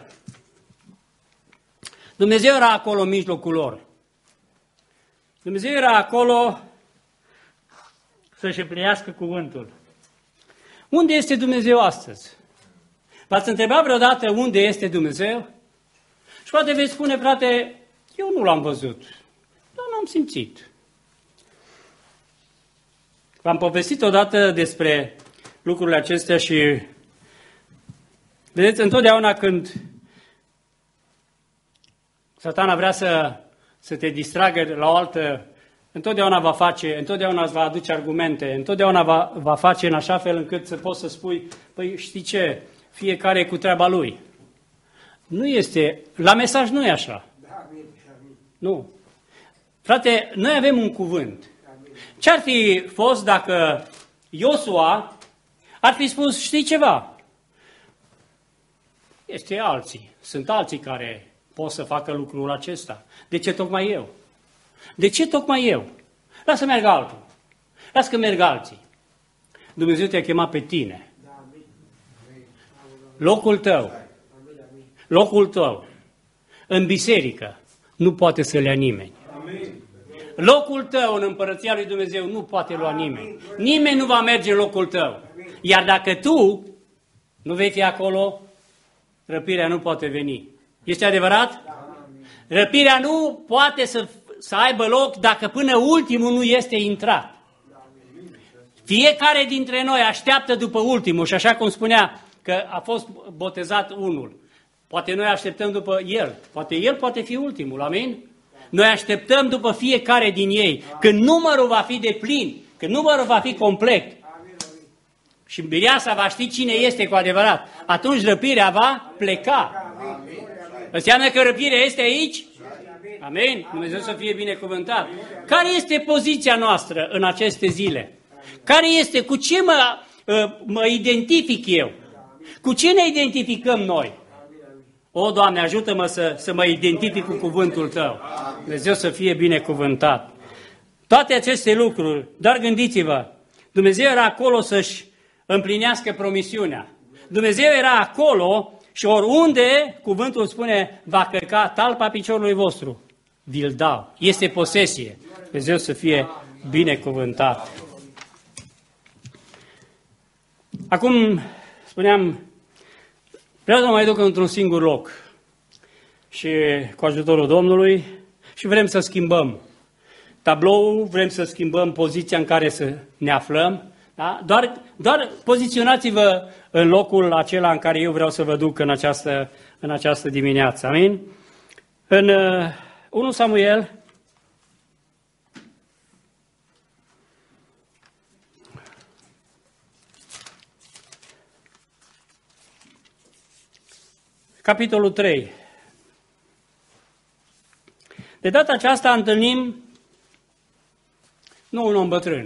Dumnezeu era acolo în mijlocul lor. Dumnezeu era acolo să-și împlinească cuvântul. Unde este Dumnezeu astăzi? V-ați întrebat vreodată unde este Dumnezeu? Și poate veți spune, frate, eu nu l-am văzut, dar n-am simțit. V-am povestit odată despre lucrurile acestea și vedeți, întotdeauna când Satana vrea să, să te distragă la o altă, întotdeauna va face, întotdeauna îți va aduce argumente, întotdeauna va, va face în așa fel încât să poți să spui, păi știi ce, fiecare cu treaba lui. Nu este, la mesaj nu e așa. Nu. Frate, noi avem un cuvânt. Ce-ar fi fost dacă Iosua ar fi spus, știi ceva? Este alții, sunt alții care pot să facă lucrul acesta. De ce tocmai eu? De ce tocmai eu? Lasă meargă altul. Lasă că merg alții. Dumnezeu te-a chemat pe tine. Locul tău, locul tău în biserică nu poate să-l ia nimeni. Locul tău în împărăția lui Dumnezeu nu poate lua nimeni. Nimeni nu va merge în locul tău. Iar dacă tu nu vei fi acolo, răpirea nu poate veni. Este adevărat? Răpirea nu poate să, să aibă loc dacă până ultimul nu este intrat. Fiecare dintre noi așteaptă după ultimul și așa cum spunea că a fost botezat unul. Poate noi așteptăm după el. Poate el poate fi ultimul. Amin? Noi așteptăm după fiecare din ei. Când numărul va fi de plin, când numărul va fi complet și mireasa va ști cine este cu adevărat, atunci răpirea va pleca. Înseamnă că răpirea este aici? Amin? Dumnezeu să fie binecuvântat. Care este poziția noastră în aceste zile? Care este, cu ce mă, mă identific eu? Cu ce ne identificăm noi? O, Doamne, ajută-mă să, să mă identific cu cuvântul Tău. Dumnezeu să fie binecuvântat. Toate aceste lucruri, doar gândiți-vă, Dumnezeu era acolo să-și împlinească promisiunea. Dumnezeu era acolo și oriunde, cuvântul spune, va călca talpa piciorului vostru, vi-l dau. Este posesie. Dumnezeu să fie binecuvântat. Acum, spuneam, vreau să mă mai duc într-un singur loc și cu ajutorul Domnului și vrem să schimbăm tabloul, vrem să schimbăm poziția în care să ne aflăm. Da? Doar, doar poziționați-vă în locul acela în care eu vreau să vă duc în această, în această dimineață. Amin? În uh, unu Samuel, capitolul trei. De data aceasta întâlnim nu un om bătrân.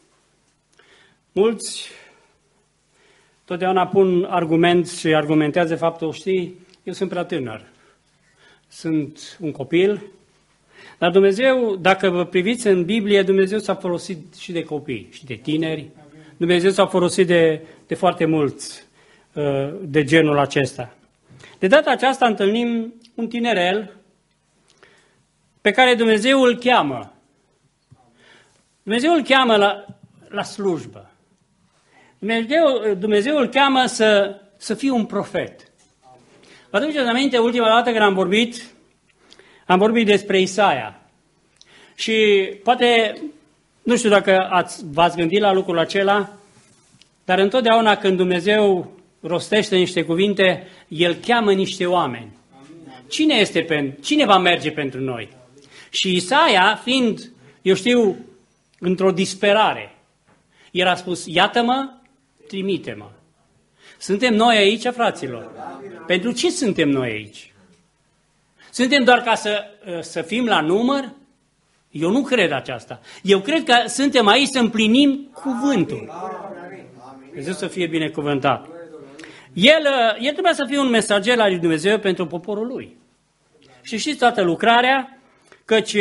Mulți totdeauna pun argument și argumentează faptul, știi, eu sunt prea tânăr, sunt un copil, dar Dumnezeu, dacă vă priviți în Biblie, Dumnezeu s-a folosit și de copii și de tineri, Dumnezeu s-a folosit de, de foarte mulți de genul acesta. De data aceasta întâlnim un tinerel pe care Dumnezeu îl cheamă. Dumnezeu îl cheamă la, la slujbă. Dumnezeu, Dumnezeu îl cheamă să, să fie un profet. Vă aduceți aminte, ultima dată când am vorbit, am vorbit despre Isaia. Și poate, nu știu dacă ați, v-ați gândit la lucrul acela, dar întotdeauna când Dumnezeu rostește niște cuvinte, El cheamă niște oameni. Cine, este pen, cine va merge pentru noi? Și Isaia, fiind, eu știu, într-o disperare, el a spus, iată-mă, trimite-mă. Suntem noi aici, fraților. Pentru ce suntem noi aici? Suntem doar ca să, să fim la număr? Eu nu cred aceasta. Eu cred că suntem aici să împlinim cuvântul. Dumnezeu să fie binecuvântat. El, el trebuia să fie un mesager al lui Dumnezeu pentru poporul lui. Și știți toată lucrarea, căci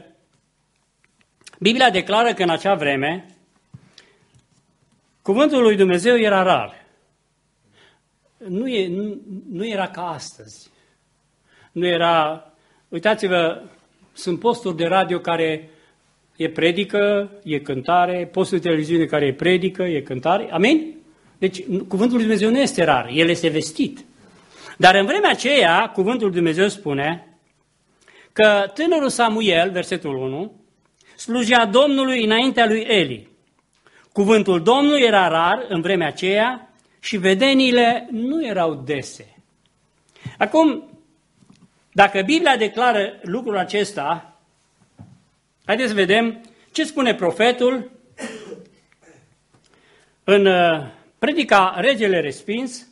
Biblia declară că în acea vreme cuvântul lui Dumnezeu era rar. Nu, e, nu, nu era ca astăzi. Nu era, uitați-vă, sunt posturi de radio care e predică, e cântare, posturi de televiziune care e predică, e cântare. Amin? Deci cuvântul lui Dumnezeu nu este rar, el este vestit. Dar în vremea aceea, cuvântul lui Dumnezeu spune că tânărul Samuel, versetul unu, slujea Domnului înaintea lui Eli. Cuvântul Domnului era rar în vremea aceea și vedeniile nu erau dese. Acum, dacă Biblia declară lucrul acesta, haideți să vedem ce spune profetul în predica Regele Respins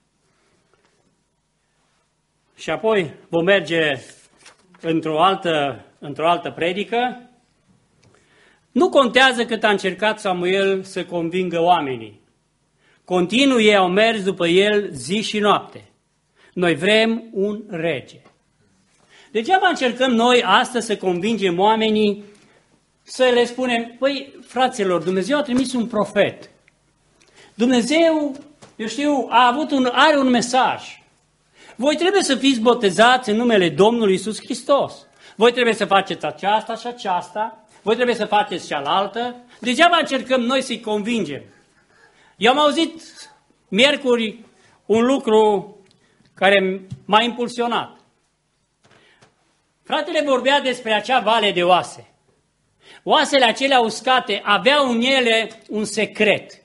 și apoi vom merge într-o altă, într-o altă predică. Nu contează cât a încercat Samuel să convingă oamenii. Continuu ei au mers după el zi și noapte. Noi vrem un rege. Degeaba încercăm noi astăzi să convingem oamenii, să le spunem, păi, fraților, Dumnezeu a trimis un profet. Dumnezeu, eu știu, a avut un, are un mesaj. Voi trebuie să fiți botezați în numele Domnului Iisus Hristos. Voi trebuie să faceți aceasta și aceasta. Voi trebuie să faceți cealaltă. Degeaba încercăm noi să-i convingem. Eu am auzit miercuri un lucru care m-a impulsionat. Fratele vorbea despre acea vale de oase. Oasele acelea uscate aveau în ele un secret.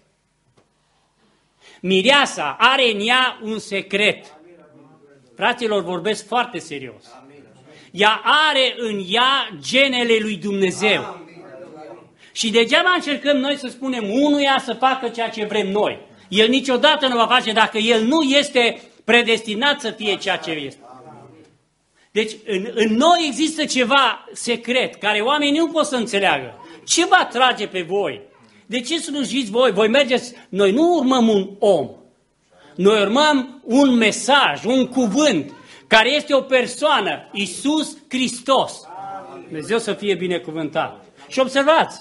Mireasa are în ea un secret. Fraților, vorbesc foarte serios. Ea are în ea genele lui Dumnezeu. Și degeaba încercăm noi să spunem unuia să facă ceea ce vrem noi. El niciodată nu va face dacă el nu este predestinat să fie ceea ce este. Deci în, în noi există ceva secret care oamenii nu pot să înțeleagă. Ce vă atrage pe voi? De ce slujiți voi? Voi mergeți... Noi nu urmăm un om. Noi urmăm un mesaj, un cuvânt care este o persoană, Iisus Hristos. Dumnezeu să fie binecuvântat. Și observați,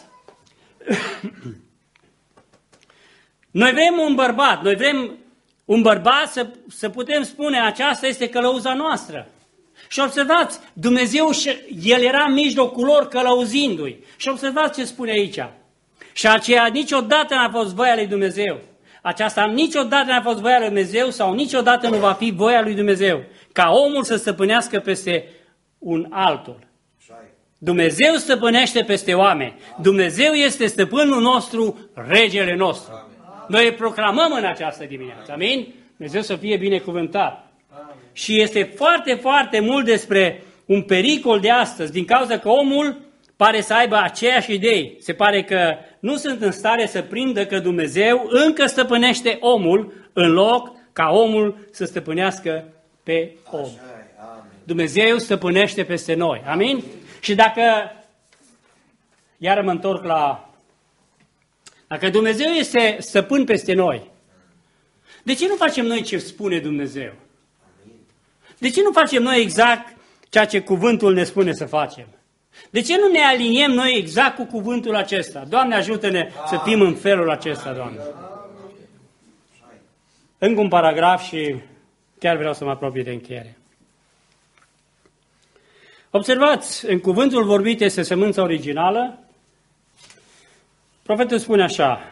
noi vrem un bărbat, noi vrem un bărbat să, să putem spune aceasta este călăuza noastră. Și observați, Dumnezeu, El era în mijlocul lor călăuzindu-i. Și observați ce spune aici. Și aceea niciodată n-a fost voia lui Dumnezeu. Aceasta niciodată n-a fost voia lui Dumnezeu sau niciodată nu va fi voia lui Dumnezeu. Ca omul să stăpânească peste un altul. Dumnezeu stăpânește peste oameni. Dumnezeu este stăpânul nostru, regele nostru. Noi îl proclamăm în această dimineață. Amin? Dumnezeu să fie binecuvântat. Și este foarte, foarte mult despre un pericol de astăzi, din cauza că omul pare să aibă aceeași idee. Se pare că nu sunt în stare să prindă că Dumnezeu încă stăpânește omul, în loc ca omul să stăpânească pe om. Dumnezeu stăpânește peste noi. Amin? Și dacă, iar mă întorc la, dacă Dumnezeu este stăpân peste noi, de ce nu facem noi ce spune Dumnezeu? De ce nu facem noi exact ceea ce cuvântul ne spune să facem? De ce nu ne aliniem noi exact cu cuvântul acesta? Doamne, ajută-ne să fim în felul acesta, Doamne. Încă un paragraf și chiar vreau să mă apropii de încheiere. Observați, în cuvântul vorbit este sămânța originală. Profetul spune așa.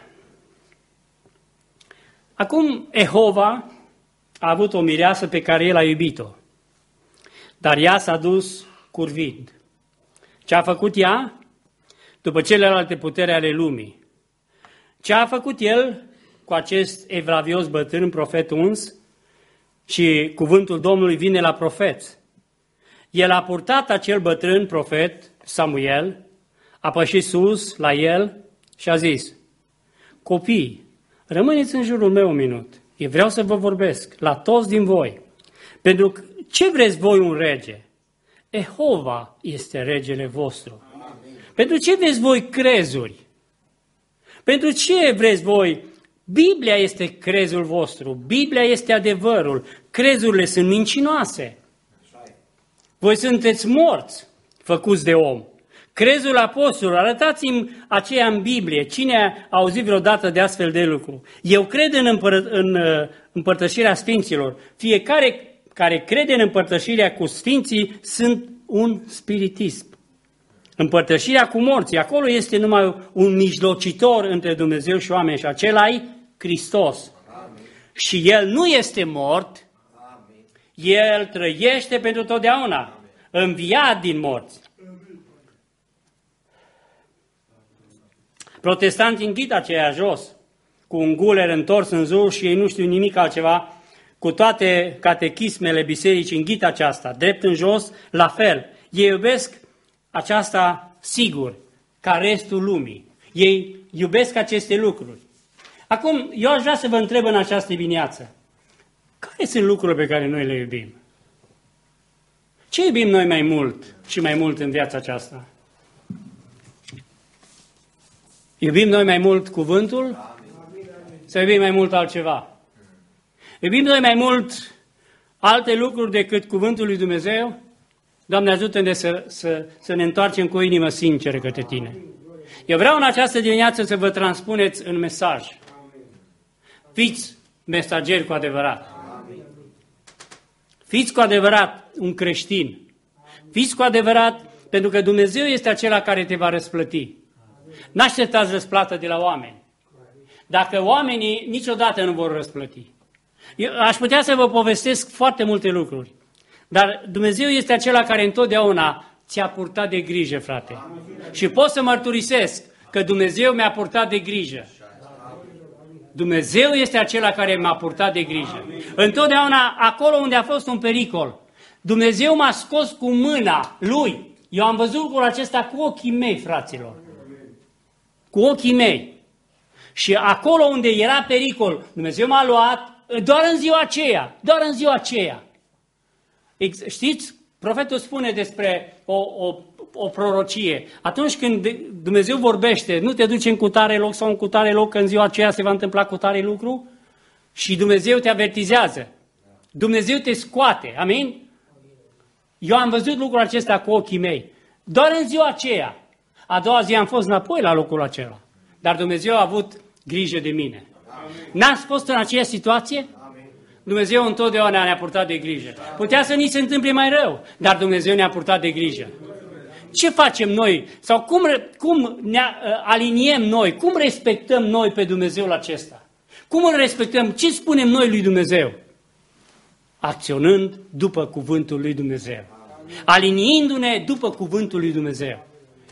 Acum Ehova a avut o mireasă pe care el a iubit-o, dar ea s-a dus curvind. Ce a făcut ea? După celelalte putere ale lumii. Ce a făcut el cu acest evlavios bătrân profet uns? Și cuvântul Domnului vine la profeți. El a purtat acel bătrân profet, Samuel, a pășit sus la el și a zis: copii, rămâneți în jurul meu un minut. Eu vreau să vă vorbesc la toți din voi. Pentru că ce vreți voi un rege? Ehova este regele vostru. Amin. Pentru ce vreți voi crezuri? Pentru ce vreți voi? Biblia este crezul vostru. Biblia este adevărul. Crezurile sunt mincinoase. Voi sunteți morți, făcuți de om. Crezul apostolului, arătați-mi aceea în Biblie. Cine a auzit vreodată de astfel de lucru? Eu cred în, împăr- în împărtășirea sfinților. Fiecare care crede în împărtășirea cu sfinții sunt un spiritism. Împărtășirea cu morții, acolo este numai un mijlocitor între Dumnezeu și oameni și acela-i Hristos. Amin. Și El nu este mort, Amin. El trăiește pentru totdeauna, Amin. Înviat din morți. Protestanții înghit aceea jos, cu un guler întors în jur și ei nu știu nimic altceva, cu toate catechismele bisericii înghit aceasta, drept în jos, la fel. Ei iubesc aceasta sigur, ca restul lumii. Ei iubesc aceste lucruri. Acum, eu aș vrea să vă întreb în această dimineață, care sunt lucrurile pe care noi le iubim? Ce iubim noi mai mult și mai mult în viața aceasta? Iubim noi mai mult cuvântul? Sau iubim mai mult altceva? Iubim noi mai mult alte lucruri decât cuvântul lui Dumnezeu? Doamne, ajută-ne să, să, să ne întoarcem cu o inimă sinceră către Tine. Eu vreau în această dimineață să vă transpuneți în mesaj. Fiți mesageri cu adevărat. Fiți cu adevărat un creștin. Fiți cu adevărat, pentru că Dumnezeu este acela care te va răsplăti. N-așteptați răsplată de la oameni. Dacă oamenii niciodată nu vor răsplăti. Eu aș putea să vă povestesc foarte multe lucruri, dar Dumnezeu este acela care întotdeauna ți-a purtat de grijă, frate. Și pot să mărturisesc că Dumnezeu mi-a purtat de grijă. Dumnezeu este acela care m-a purtat de grijă. Întotdeauna, acolo unde a fost un pericol, Dumnezeu m-a scos cu mâna Lui. Eu am văzut lucrul acesta cu ochii mei, fraților. Cu ochii mei. Și acolo unde era pericol, Dumnezeu m-a luat doar în ziua aceea. Doar în ziua aceea. Știți, profetul spune despre o, o, o prorocie. Atunci când Dumnezeu vorbește, nu te duci în cutare loc sau în cutare loc, că în ziua aceea se va întâmpla cutare lucru? Și Dumnezeu te avertizează. Dumnezeu te scoate, amin? Eu am văzut lucrul acesta cu ochii mei. Doar în ziua aceea. A doua zi am fost înapoi la locul acela. Dar Dumnezeu a avut grijă de mine. N-ați fost în aceeași situație? Dumnezeu întotdeauna ne-a purtat de grijă. Putea să ni se întâmple mai rău, dar Dumnezeu ne-a purtat de grijă. Ce facem noi? Sau cum, cum ne aliniem noi? Cum respectăm noi pe Dumnezeul acesta? Cum îl respectăm? Ce spunem noi lui Dumnezeu? Acționând după cuvântul lui Dumnezeu. Aliniindu-ne după cuvântul lui Dumnezeu.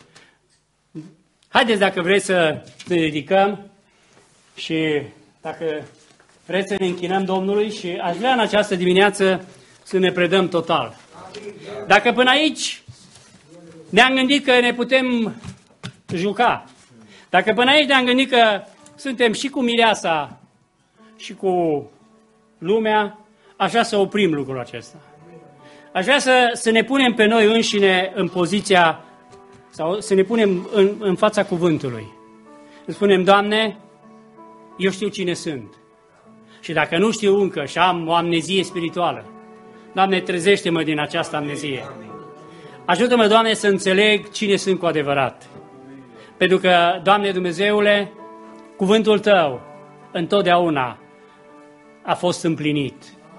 Haideți, dacă vreți, să ne ridicăm și dacă vreți să ne închinăm Domnului, și aș vrea în această dimineață să ne predăm total. Dacă până aici ne-am gândit că ne putem juca, dacă până aici ne-am gândit că suntem și cu mireasa și cu lumea, aș vrea să oprim lucrul acesta. Aș vrea să, să ne punem pe noi înșine în poziția, sau să ne punem în, în fața cuvântului. Să spunem, Doamne, eu știu cine sunt. Și dacă nu știu încă și am o amnezie spirituală, Doamne, trezește-mă din această amnezie. Ajută-mă, Doamne, să înțeleg cine sunt cu adevărat. Pentru că, Doamne Dumnezeule, cuvântul Tău întotdeauna a fost împlinit.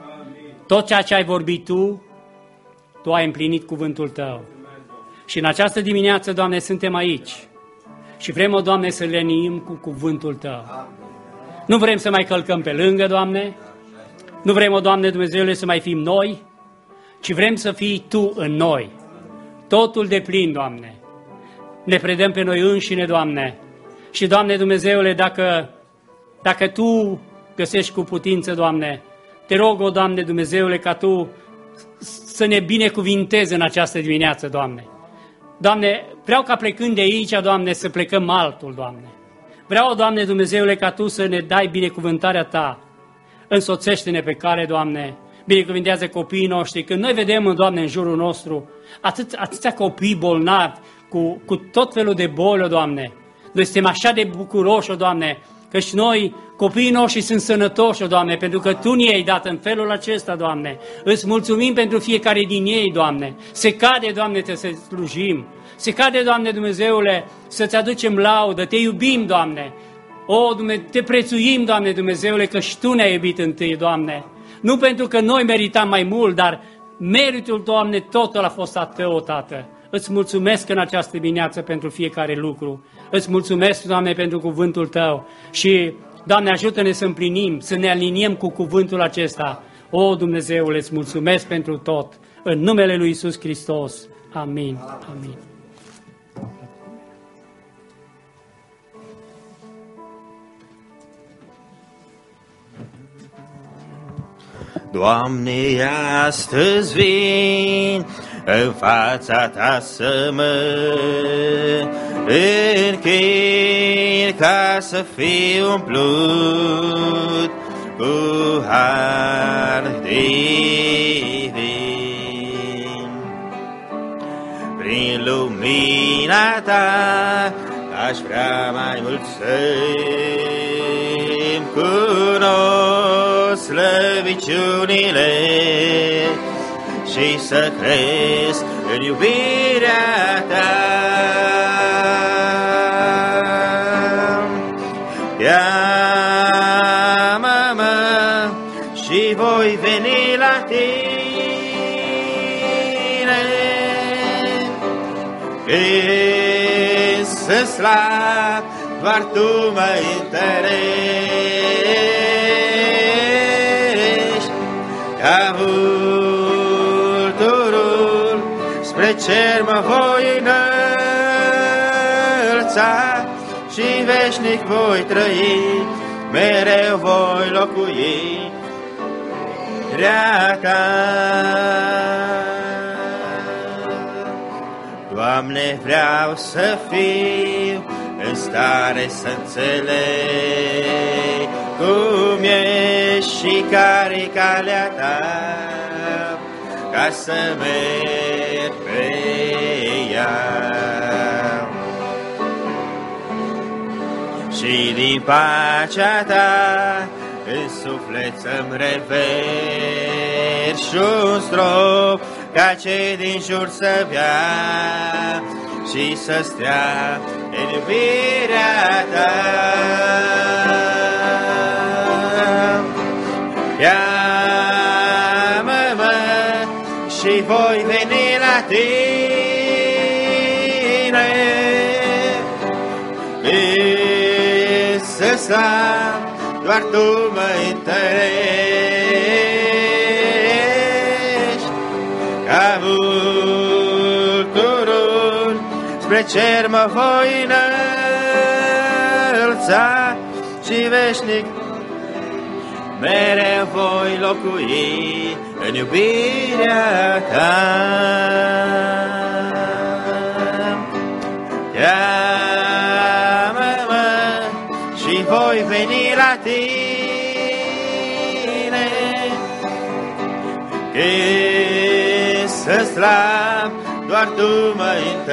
Tot ceea ce ai vorbit Tu, Tu ai împlinit cuvântul Tău. Și în această dimineață, Doamne, suntem aici. Și vrem, o Doamne, să lenim cu cuvântul Tău. Nu vrem să mai călcăm pe lângă, Doamne. Nu vrem, o Doamne Dumnezeule, să mai fim noi, ci vrem să fii Tu în noi. Totul de plin, Doamne. Ne predăm pe noi înșine, Doamne. Și, Doamne Dumnezeule, dacă, dacă Tu găsești cu putință, Doamne, te rog, o Doamne Dumnezeule, ca Tu să ne binecuvintezi în această dimineață, Doamne. Doamne, vreau ca plecând de aici, Doamne, să plecăm altul, Doamne. Vreau, Doamne Dumnezeule, ca Tu să ne dai binecuvântarea Ta. Însoțește-ne pe cale, Doamne. Binecuvintează copiii noștri. Când noi vedem, Doamne, în jurul nostru atât, atâția copii bolnavi cu, cu tot felul de boli, Doamne. Noi suntem așa de bucuroși, Doamne, că și noi, copiii noștri, sunt sănătoși, Doamne, pentru că Tu ne-ai dat în felul acesta, Doamne. Îți mulțumim pentru fiecare din ei, Doamne. Se cade, Doamne, să slujim. Se cade, Doamne Dumnezeule, să-Ți aducem laudă. Te iubim, Doamne. O, Dumnezeu, Te prețuim, Doamne Dumnezeule, că și Tu ne-ai iubit întâi, Doamne. Nu pentru că noi meritam mai mult, dar meritul, Doamne, totul a fost a Tău, Tată. Îți mulțumesc în această dimineață pentru fiecare lucru. Îți mulțumesc, Doamne, pentru cuvântul Tău. Și, Doamne, ajută-ne să împlinim, să ne aliniem cu cuvântul acesta. O, Dumnezeule, îți mulțumesc pentru tot. În numele Lui Iisus Hristos. Amin. Amin. Doamne, astăzi vin în fața Ta să mă închin, ca să fiu umplut cu har divin. Prin lumina Ta aș vrea mai mult să-mi cunosc slăviciunile și să cresc în iubirea Ta. Cheamă-mă și voi veni la Tine, când să slav, doar Tu mă întărești. Ca vulturul spre cer mă voi înălța și veșnic voi trăi, mereu voi locui rea Ta. Doamne, vreau să fiu în stare să înțeleg cum ești și care-i calea Ta, ca să merg pe ea. Și din pacea Ta în suflet să-mi reverși un strop ca cei din jur să bea și să stea în iubirea ta. Cheamă-mă și voi veni la tine, să slav, doar tu mă întărești, ca vulturul spre cer mă voi înălța și veșnic mereu voi locui în iubirea ta. Cheamă-mă și voi veni la tine, că să slav, doar tu mă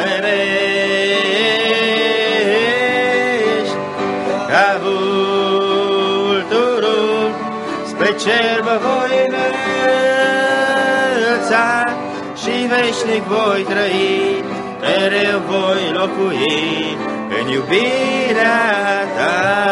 întărești, ca vulturul spre cer mă voi înălța și veșnic voi trăi, mereu voi locui în iubirea ta.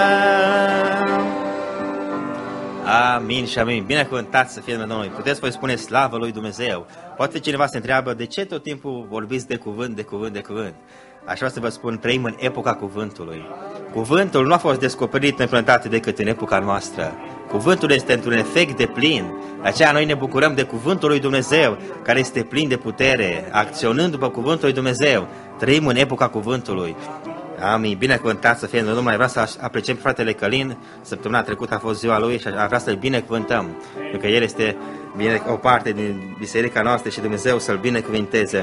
Amin și amin. Binecuvântat să fie numele Domnului. Puteți voi spune slavă lui Dumnezeu. Poate cineva se întreabă de ce tot timpul vorbiți de cuvânt, de cuvânt, de cuvânt. Aș vrea să vă spun, trăim în epoca cuvântului. Cuvântul nu a fost descoperit, implementat decât în epoca noastră. Cuvântul este într-un efect de plin. De aceea noi ne bucurăm de cuvântul lui Dumnezeu, care este plin de putere, acționând după cuvântul lui Dumnezeu. Trăim în epoca cuvântului. Amin. Binecuvântat să fie Domnul. Mai vreau să apreciem fratele Călin. Săptămâna trecută a fost ziua lui și vreau să-l binecuvântăm, pentru că el este o parte din biserica noastră și Dumnezeu să-l binecuvinteze.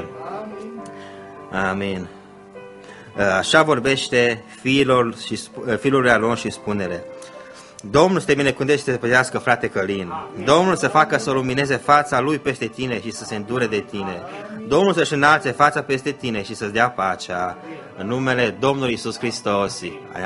Amin. Așa vorbește fiilor, și, fiilor lui Aron și spune-le: Domnul să te binecuvânteze și să te păzească, frate Călin. Domnul să facă să lumineze fața lui peste tine și să se îndure de tine. Domnul să-și înalțe fața peste tine și să-ți dea pacea. În numele Domnului Iisus Hristos.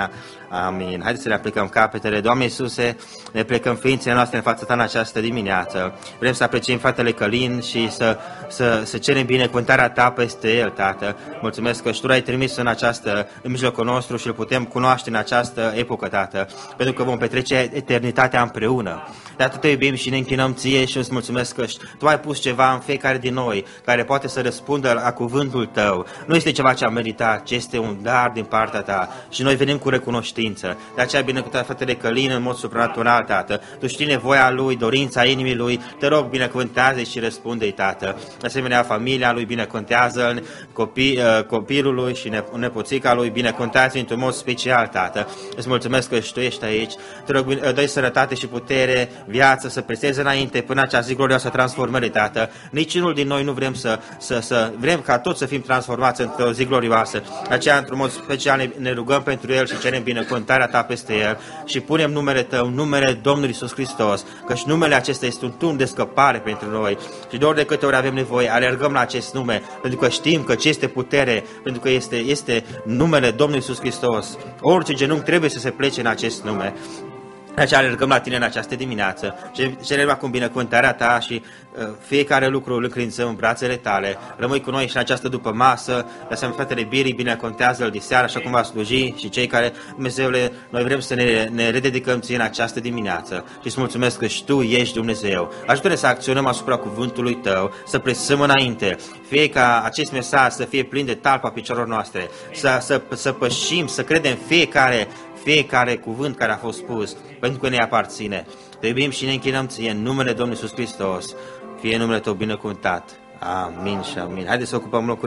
Amin. Haideți să ne aplicăm capetele. Doamne Iisuse, ne plecăm ființele noastre în fața ta în această dimineață. Vrem să apreciem fratele Călin și să, să, să cerem binecuvântarea ta peste el, Tată. Mulțumesc că și tu l-ai trimis în, această, în mijlocul nostru și îl putem cunoaște în această epocă, Tată, pentru că vom petrece eternitatea împreună. De atât te iubim și ne închinăm ție și îți mulțumesc că tu ai pus ceva în fiecare din noi care poate să răspundă la cuvântul tău. Nu este ceva ce am meritat, ci este un dar din partea ta și noi venim cu recunoștință. De aceea binecuvântat fratele Călin în mod supranatural, Tată. Tu știi nevoia lui, dorința inimii lui. Te rog, binecuvântează și răspunde-i, Tată. De asemenea, familia lui, binecuvântează copii, copilul lui și nepoțica lui, binecuvântează într-un mod special, Tată. Îți mulțumesc că și tu ești aici. Te rog, dă-i sănătate și putere, viață, să presteze înainte până acea zi glorioasă transformări, Tată. Niciunul din noi nu vrem să, să, să vrem ca toți să fim transformați într-o zi glorioasă. De aceea, într-un mod special, ne, ne rugăm pentru el și cerem binecuvântarea ta peste el și punem numele tău, numele Domnului Iisus Hristos, căci numele acesta este un tun de scăpare pentru noi. Și de ori de câte ori avem nevoie, alergăm la acest nume, pentru că știm că ce este putere, pentru că este, este numele Domnului Iisus Hristos. Orice genunchi trebuie să se plece în acest nume. De aceea alergăm la tine în această dimineață și cerem acum binecuvântarea ta și uh, fiecare lucru îl încredințăm în brațele tale. Rămâi cu noi și în această după masă. Lăsăm fratele Biri, binecuvântează-l diseară așa cum va sluji și cei care, Dumnezeule, noi vrem să ne, ne rededicăm ție în această dimineață și îți mulțumesc că și tu ești Dumnezeu. Ajută-ne să acționăm asupra cuvântului tău, să presăm înainte, fie ca acest mesaj să fie plin de talpa piciorilor noastre, să, să, să pășim, să credem fiecare fiecare cuvânt care a fost spus, pentru că ne aparține. Te iubim și ne închinăm ție în numele Domnului Iisus Hristos. Fie numele tău binecuvântat. Amin și amin. Haideți să ocupăm locul.